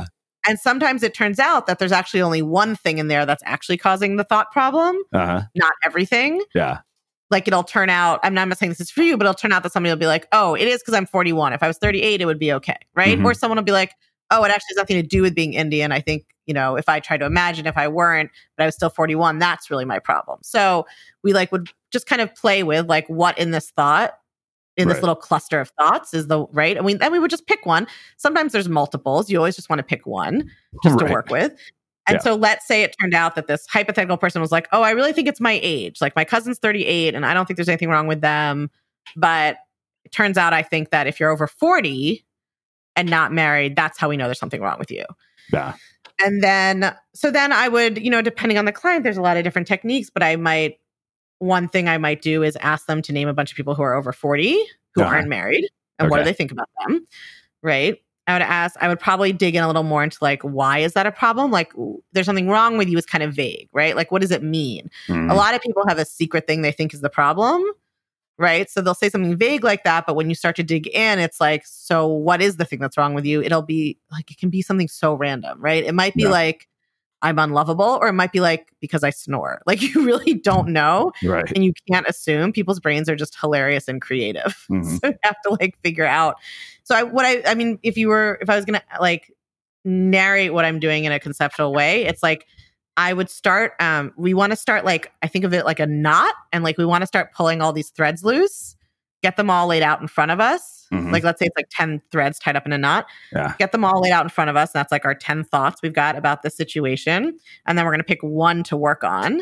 And sometimes it turns out that there's actually only one thing in there that's actually causing the thought problem, uh-huh. not everything. Yeah. Like it'll turn out, I'm not saying this is for you, but it'll turn out that somebody will be like, oh, it is because I'm forty-one. If I was thirty-eight, it would be okay. Right. Mm-hmm. Or someone will be like, oh, it actually has nothing to do with being Indian. I think, you know, if I try to imagine if I weren't, but I was still forty-one, that's really my problem. So we like would just kind of play with like what in this thought, in right. this little cluster of thoughts is the right. And we, and we would just pick one. Sometimes there's multiples. You always just want to pick one just right. to work with. And yeah. so let's say it turned out that this hypothetical person was like, oh, I really think it's my age. Like my cousin's thirty-eight and I don't think there's anything wrong with them. But it turns out I think that if you're over forty and not married, that's how we know there's something wrong with you. Yeah. And then, so then I would, you know, depending on the client, there's a lot of different techniques, but I might, one thing I might do is ask them to name a bunch of people who are over forty who uh-huh. aren't married. And okay. what do they think about them? Right. I would ask, I would probably dig in a little more into like, why is that a problem? Like, there's something wrong with you is kind of vague, right? Like, what does it mean? Mm-hmm. A lot of people have a secret thing they think is the problem, right? So they'll say something vague like that. But when you start to dig in, it's like, so what is the thing that's wrong with you? It'll be like, it can be something so random, right? It might be yeah. like, I'm unlovable, or it might be like, because I snore. Like, you really don't know. Right. And you can't assume. People's brains are just hilarious and creative. Mm-hmm. So you have to like figure out. So I, what I, I mean, if you were, if I was going to like narrate what I'm doing in a conceptual way, it's like, I would start, um, we want to start like, I think of it like a knot, and like, we want to start pulling all these threads loose, get them all laid out in front of us. Mm-hmm. Like, let's say it's like ten threads tied up in a knot. Yeah. Get them all laid out in front of us. And that's like our ten thoughts we've got about the situation. And then we're going to pick one to work on.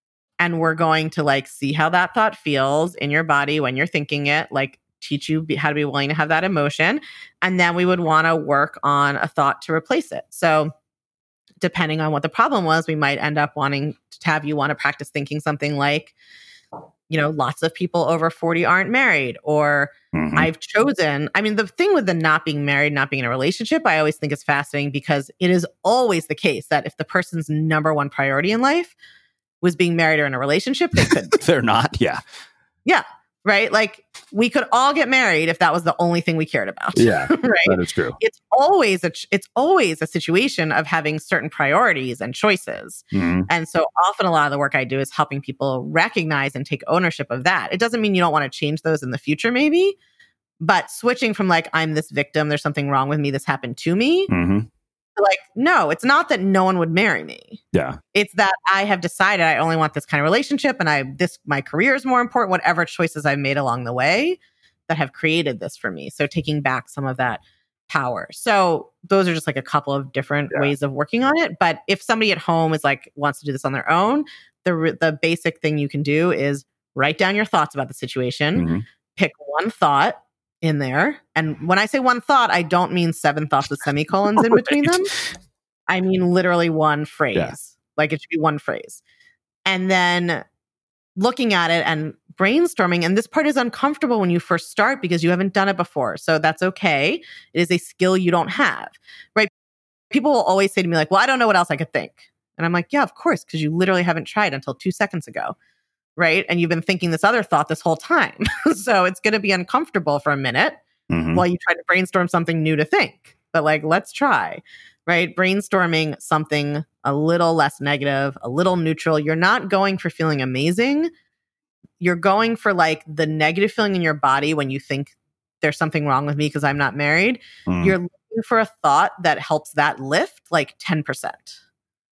And we're going to like see how that thought feels in your body when you're thinking it, like teach you be, how to be willing to have that emotion. And then we would want to work on a thought to replace it. So depending on what the problem was, we might end up wanting to have you want to practice thinking something like, you know, lots of people over forty aren't married, or mm-hmm. I've chosen. I mean, the thing with the not being married, not being in a relationship, I always think is fascinating, because it is always the case that if the person's number one priority in life was being married or in a relationship, they could. They're not. Yeah. Yeah. Right. Like, we could all get married if that was the only thing we cared about. Yeah. Right. That is true. It's always a, it's always a situation of having certain priorities and choices. Mm-hmm. And so often a lot of the work I do is helping people recognize and take ownership of that. It doesn't mean you don't want to change those in the future, maybe, but switching from like, I'm this victim, there's something wrong with me, this happened to me. Mm-hmm. Like, no, it's not that no one would marry me. Yeah. It's that I have decided I only want this kind of relationship, and I, this, my career is more important, whatever choices I've made along the way that have created this for me. So taking back some of that power. So those are just like a couple of different yeah. ways of working on it. But if somebody at home is like, wants to do this on their own, the, the basic thing you can do is write down your thoughts about the situation, mm-hmm. pick one thought in there. And when I say one thought, I don't mean seven thoughts with semicolons in between right. them. I mean literally one phrase. Yeah. Like, it should be one phrase. And then looking at it and brainstorming. And this part is uncomfortable when you first start because you haven't done it before. So that's okay. It is a skill you don't have, right? People will always say to me like, well, I don't know what else I could think. And I'm like, yeah, of course, because you literally haven't tried until two seconds ago. Right. And you've been thinking this other thought this whole time. So it's going to be uncomfortable for a minute mm-hmm. while you try to brainstorm something new to think. But like, let's try. Right. Brainstorming something a little less negative, a little neutral. You're not going for feeling amazing. You're going for like the negative feeling in your body when you think there's something wrong with me because I'm not married. Mm. You're looking for a thought that helps that lift like ten percent.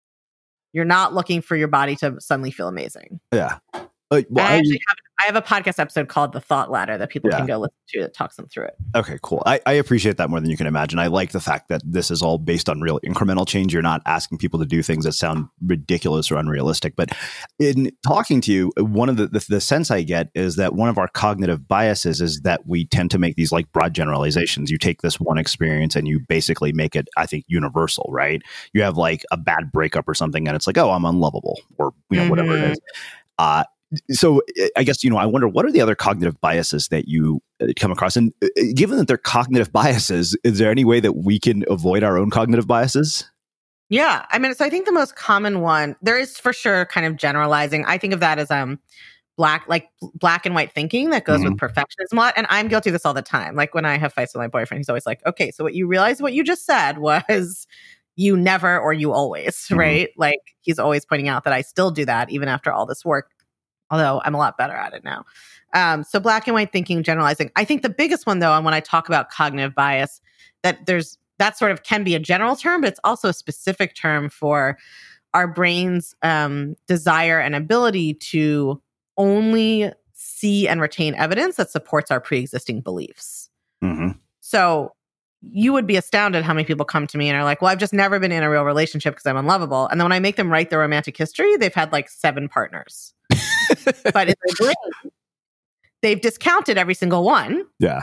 You're not looking for your body to suddenly feel amazing. Yeah. Uh, well, I actually have, I have a podcast episode called The Thought Ladder that people yeah. can go listen to that talks them through it. Okay, cool. I, I appreciate that more than you can imagine. I like the fact that this is all based on real incremental change. You're not asking people to do things that sound ridiculous or unrealistic. But in talking to you, one of the, the, the sense I get is that one of our cognitive biases is that we tend to make these like broad generalizations. You take this one experience and you basically make it, I think, universal, right? You have like a bad breakup or something and it's like, oh, I'm unlovable, or, you know, mm-hmm. whatever it is. Uh, So I guess, you know, I wonder, what are the other cognitive biases that you come across? And given that they're cognitive biases, is there any way that we can avoid our own cognitive biases? Yeah. I mean, so I think the most common one, there is for sure kind of generalizing. I think of that as um black, like black and white thinking that goes mm-hmm. with perfectionism a lot. And I'm guilty of this all the time. Like when I have fights with my boyfriend, he's always like, okay, so what you realize what you just said was you never or you always, Mhm. right? Like he's always pointing out that I still do that even after all this work, although I'm a lot better at it now. Um, so black and white thinking, generalizing. I think the biggest one though, and when I talk about cognitive bias, that there's that sort of can be a general term, but it's also a specific term for our brain's um, desire and ability to only see and retain evidence that supports our pre-existing beliefs. Mm-hmm. So you would be astounded how many people come to me and are like, well, I've just never been in a real relationship because I'm unlovable. And then when I make them write their romantic history, they've had like seven partners. But in their brain, they've discounted every single one. Yeah.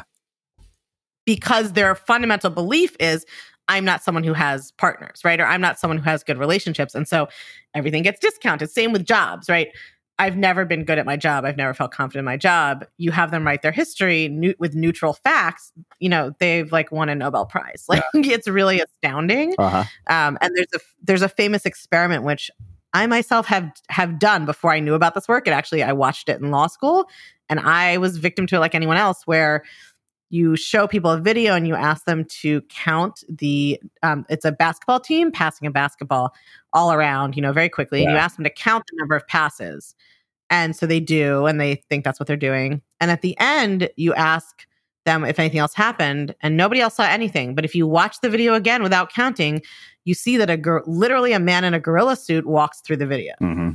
Because their fundamental belief is, I'm not someone who has partners, right? Or I'm not someone who has good relationships. And so everything gets discounted. Same with jobs, right? I've never been good at my job. I've never felt confident in my job. Ya have them write their history new, with neutral facts. You know, they've like won a Nobel Prize. Like yeah. It's really astounding. Uh-huh. Um, and there's a there's a famous experiment which I myself have have done before I knew about this work. And actually, I watched it in law school, and I was victim to it like anyone else, where you show people a video and you ask them to count the, um, it's a basketball team passing a basketball all around, you know, very quickly. Yeah. And you ask them to count the number of passes. And so they do, and they think that's what they're doing. And at the end, you ask them if anything else happened, and nobody else saw anything. But if you watch the video again without counting, you see that a gor- literally a man in a gorilla suit walks through the video. Mm-hmm.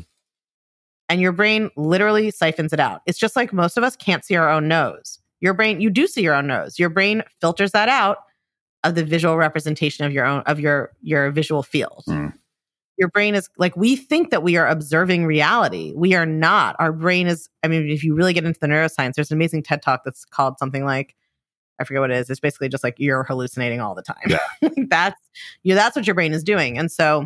And your brain literally siphons it out. It's just like most of us can't see our own nose. Your brain, you do see your own nose. Your brain filters that out of the visual representation of your own, of your, your visual field. Mm. Your brain is like, we think that we are observing reality. We are not. Our brain is, I mean, if you really get into the neuroscience, there's an amazing TED Talk that's called something like, I forget what it is. It's basically just like you're hallucinating all the time. Yeah. that's, you know, that's what your brain is doing. And so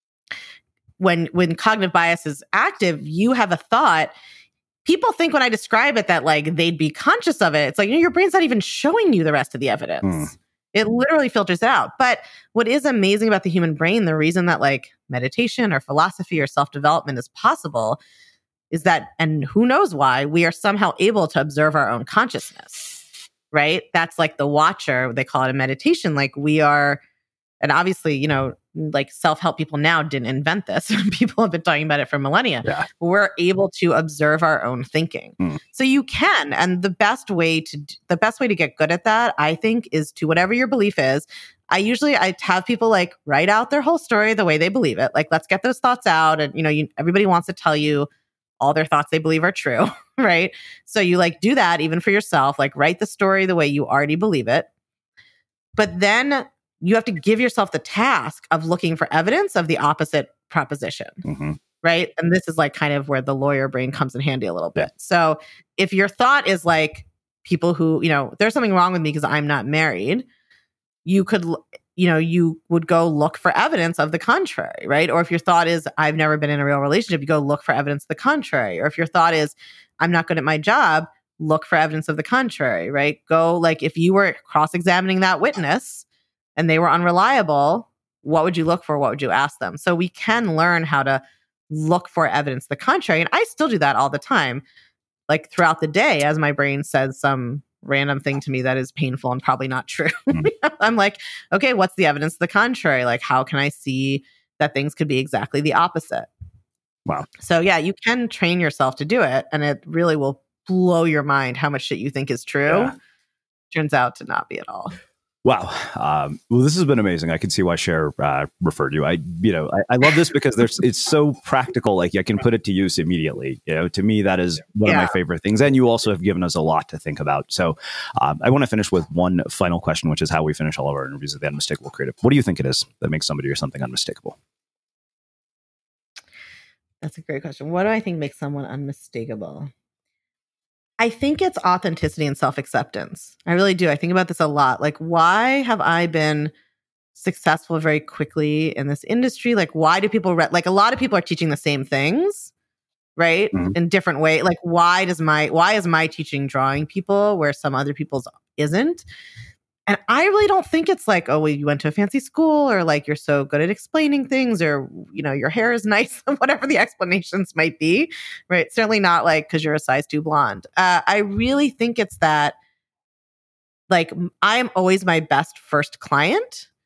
when, when cognitive bias is active, you have a thought. People think when I describe it that like they'd be conscious of it. It's like, you know, your brain's not even showing you the rest of the evidence. Mm. It literally filters it out. But what is amazing about the human brain, the reason that like meditation or philosophy or self-development is possible is that, and who knows why, we are somehow able to observe our own consciousness, right? That's like the watcher, they call it a meditation. Like we are, and obviously, you know, like self-help people now didn't invent this. People have been talking about it for millennia. Yeah. We're able to observe our own thinking. Mm. So you can, and the best way to the best way to get good at that, I think, is to whatever your belief is. I usually I have people like write out their whole story the way they believe it. Like, let's get those thoughts out. And you know, you, everybody wants to tell you all their thoughts they believe are true, right? So you like do that even for yourself. Like write the story the way you already believe it. But then you have to give yourself the task of looking for evidence of the opposite proposition, mm-hmm. right? And this is like kind of where the lawyer brain comes in handy a little bit. So if your thought is like people who, you know, there's something wrong with me because I'm not married, you could, you know, you would go look for evidence of the contrary, right? Or if your thought is I've never been in a real relationship, you go look for evidence of the contrary. Or if your thought is I'm not good at my job, look for evidence of the contrary, right? Go like if you were cross-examining that witness and they were unreliable, what would you look for? What would you ask them? So we can learn how to look for evidence to the contrary. And I still do that all the time, like throughout the day, as my brain says some random thing to me that is painful and probably not true. Mm. I'm like, okay, what's the evidence to the contrary? Like, how can I see that things could be exactly the opposite? Wow. So yeah, you can train yourself to do it. And it really will blow your mind how much shit you think is true. Yeah. Turns out to not be at all. Wow. Um, well, this has been amazing. I can see why Cher uh, referred you. I, you know, I, I love this because there's, it's so practical. Like I can put it to use immediately. You know, to me, that is one yeah. of my favorite things. And you also have given us a lot to think about. So um, I want to finish with one final question, which is how we finish all of our interviews at the Unmistakable Creative. What do you think it is that makes somebody or something unmistakable? That's a great question. What do I think makes someone unmistakable? I think it's authenticity and self-acceptance. I really do. I think about this a lot. Like, why have I been successful very quickly in this industry? Like, why do people, re- like a lot of people are teaching the same things, right? Mm-hmm. In different ways. Like, why does my, why is my teaching drawing people where some other people's isn't? And I really don't think it's like, oh, well, you went to a fancy school or like you're so good at explaining things or, you know, your hair is nice, whatever the explanations might be, right? Certainly not like because you're a size two blonde. Uh, I really think it's that like I'm always my best first client.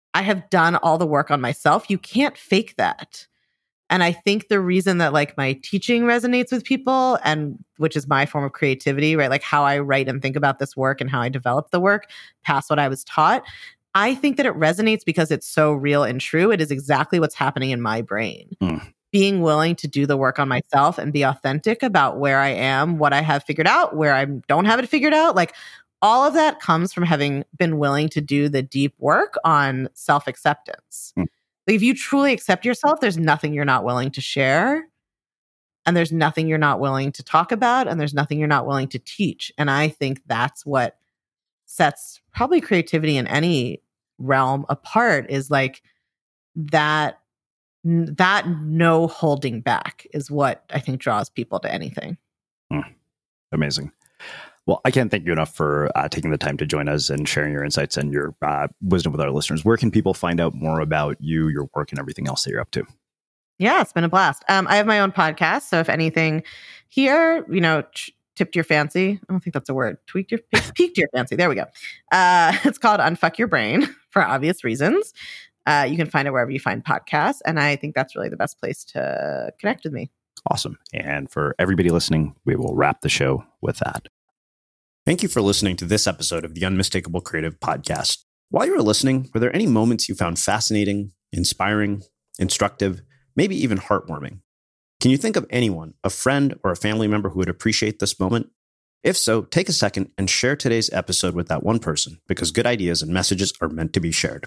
I have done all the work on myself. You can't fake that. And I think the reason that like my teaching resonates with people, and which is my form of creativity, right? Like how I write and think about this work and how I develop the work past what I was taught. I think that it resonates because it's so real and true. It is exactly what's happening in my brain. Mm. Being willing to do the work on myself and be authentic about where I am, what I have figured out, where I don't have it figured out. Like all of that comes from having been willing to do the deep work on self-acceptance. Mm. Like if you truly accept yourself, there's nothing you're not willing to share. And there's nothing you're not willing to talk about. And there's nothing you're not willing to teach. And I think that's what sets probably creativity in any realm apart, is like that, that no holding back is what I think draws people to anything. Mm. Amazing. Well, I can't thank you enough for uh, taking the time to join us and sharing your insights and your uh, wisdom with our listeners. Where can people find out more about you, your work, and everything else that you're up to? Yeah, it's been a blast. Um, I have my own podcast. So if anything here, you know, ch- tipped your fancy, I don't think that's a word, tweaked your, piqued your fancy. There we go. Uh, it's called Unfuck Your Brain for obvious reasons. Uh, you can find it wherever you find podcasts. And I think that's really the best place to connect with me. Awesome. And for everybody listening, we will wrap the show with that. Thank you for listening to this episode of the Unmistakable Creative Podcast. While you were listening, were there any moments you found fascinating, inspiring, instructive, maybe even heartwarming? Can you think of anyone, a friend or a family member who would appreciate this moment? If so, take a second and share today's episode with that one person, because good ideas and messages are meant to be shared.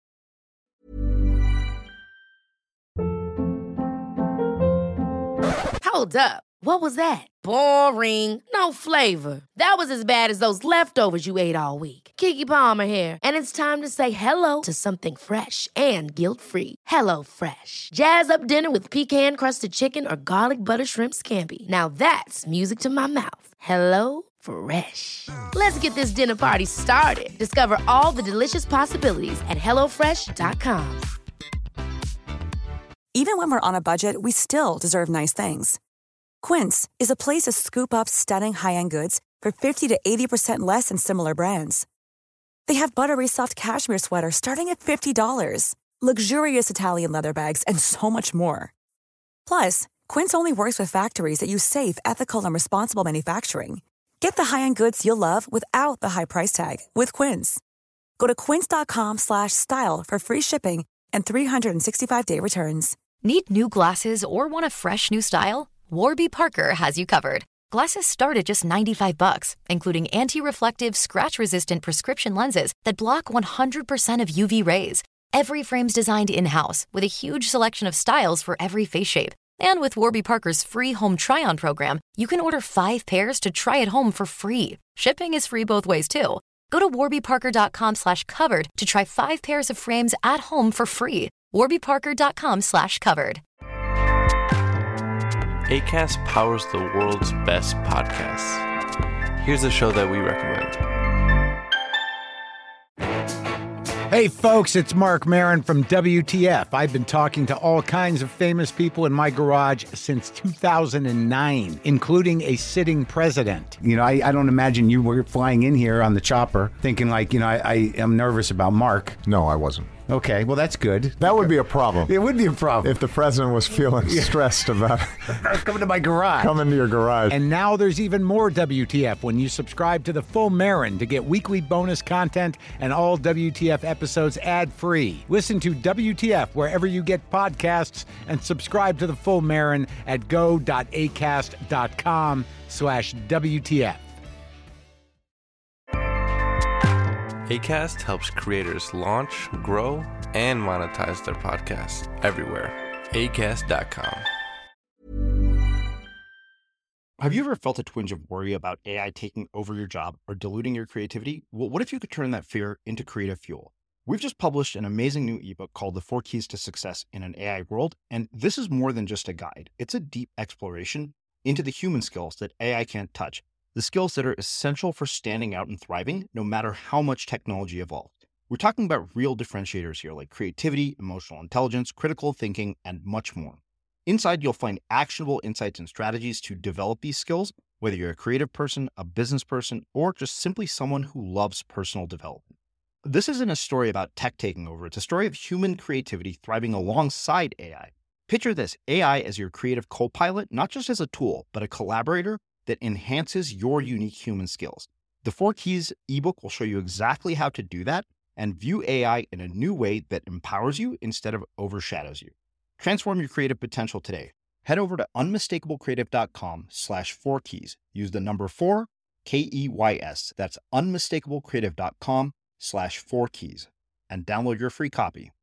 Hold up. What was that? Boring. No flavor. That was as bad as those leftovers you ate all week. Keke Palmer here, and it's time to say hello to something fresh and guilt-free. Hello Fresh. Jazz up dinner with pecan-crusted chicken or garlic butter shrimp scampi. Now that's music to my mouth. Hello Fresh. Let's get this dinner party started. Discover all the delicious possibilities at hello fresh dot com. Even when we're on a budget, we still deserve nice things. Quince is a place to scoop up stunning high-end goods for fifty to eighty percent less than similar brands. They have buttery soft cashmere sweaters starting at fifty dollars, luxurious Italian leather bags, and so much more. Plus, Quince only works with factories that use safe, ethical, and responsible manufacturing. Get the high-end goods you'll love without the high price tag with Quince. Go to quince.com slash style for free shipping and three sixty-five day returns. Need new glasses or want a fresh new style? Warby Parker has you covered. Glasses start at just ninety-five bucks, including anti-reflective, scratch-resistant prescription lenses that block one hundred percent of U V rays. Every frame's designed in-house with a huge selection of styles for every face shape. And with Warby Parker's free home try-on program, you can order five pairs to try at home for free. Shipping is free both ways, too. Go to warbyparker.com slash covered to try five pairs of frames at home for free. warbyparker.com slash covered. Acast powers the world's best podcasts. Here's a show that we recommend. Hey folks, it's Mark Maron from W T F. I've been talking to all kinds of famous people in my garage since two thousand nine, including a sitting president. You know, I, I don't imagine you were flying in here on the chopper thinking like, you know, I, I am nervous about Mark. No, I wasn't. Okay, well, that's good. That would be a problem. It would be a problem. If the president was feeling yeah. stressed about coming to my garage. Coming to your garage. And now there's even more W T F when you subscribe to the full Maron to get weekly bonus content and all W T F episodes ad-free. Listen to W T F wherever you get podcasts and subscribe to the full Maron at go.acast.com slash WTF. Acast helps creators launch, grow, and monetize their podcasts everywhere. acast dot com. Have you ever felt a twinge of worry about A I taking over your job or diluting your creativity? Well, what if you could turn that fear into creative fuel? We've just published an amazing new ebook called The Four Keys to Success in an A I World, and this is more than just a guide. It's a deep exploration into the human skills that A I can't touch. The skills that are essential for standing out and thriving, no matter how much technology evolves. We're talking about real differentiators here, like creativity, emotional intelligence, critical thinking, and much more. Inside, you'll find actionable insights and strategies to develop these skills, whether you're a creative person, a business person, or just simply someone who loves personal development. This isn't a story about tech taking over. It's a story of human creativity thriving alongside A I. Picture this, A I as your creative co-pilot, not just as a tool, but a collaborator that enhances your unique human skills. The Four Keys ebook will show you exactly how to do that and view A I in a new way that empowers you instead of overshadows you. Transform your creative potential today. Head over to unmistakablecreative.com slash four keys. Use the number four, K E Y S. That's unmistakablecreative.com slash four keys and download your free copy.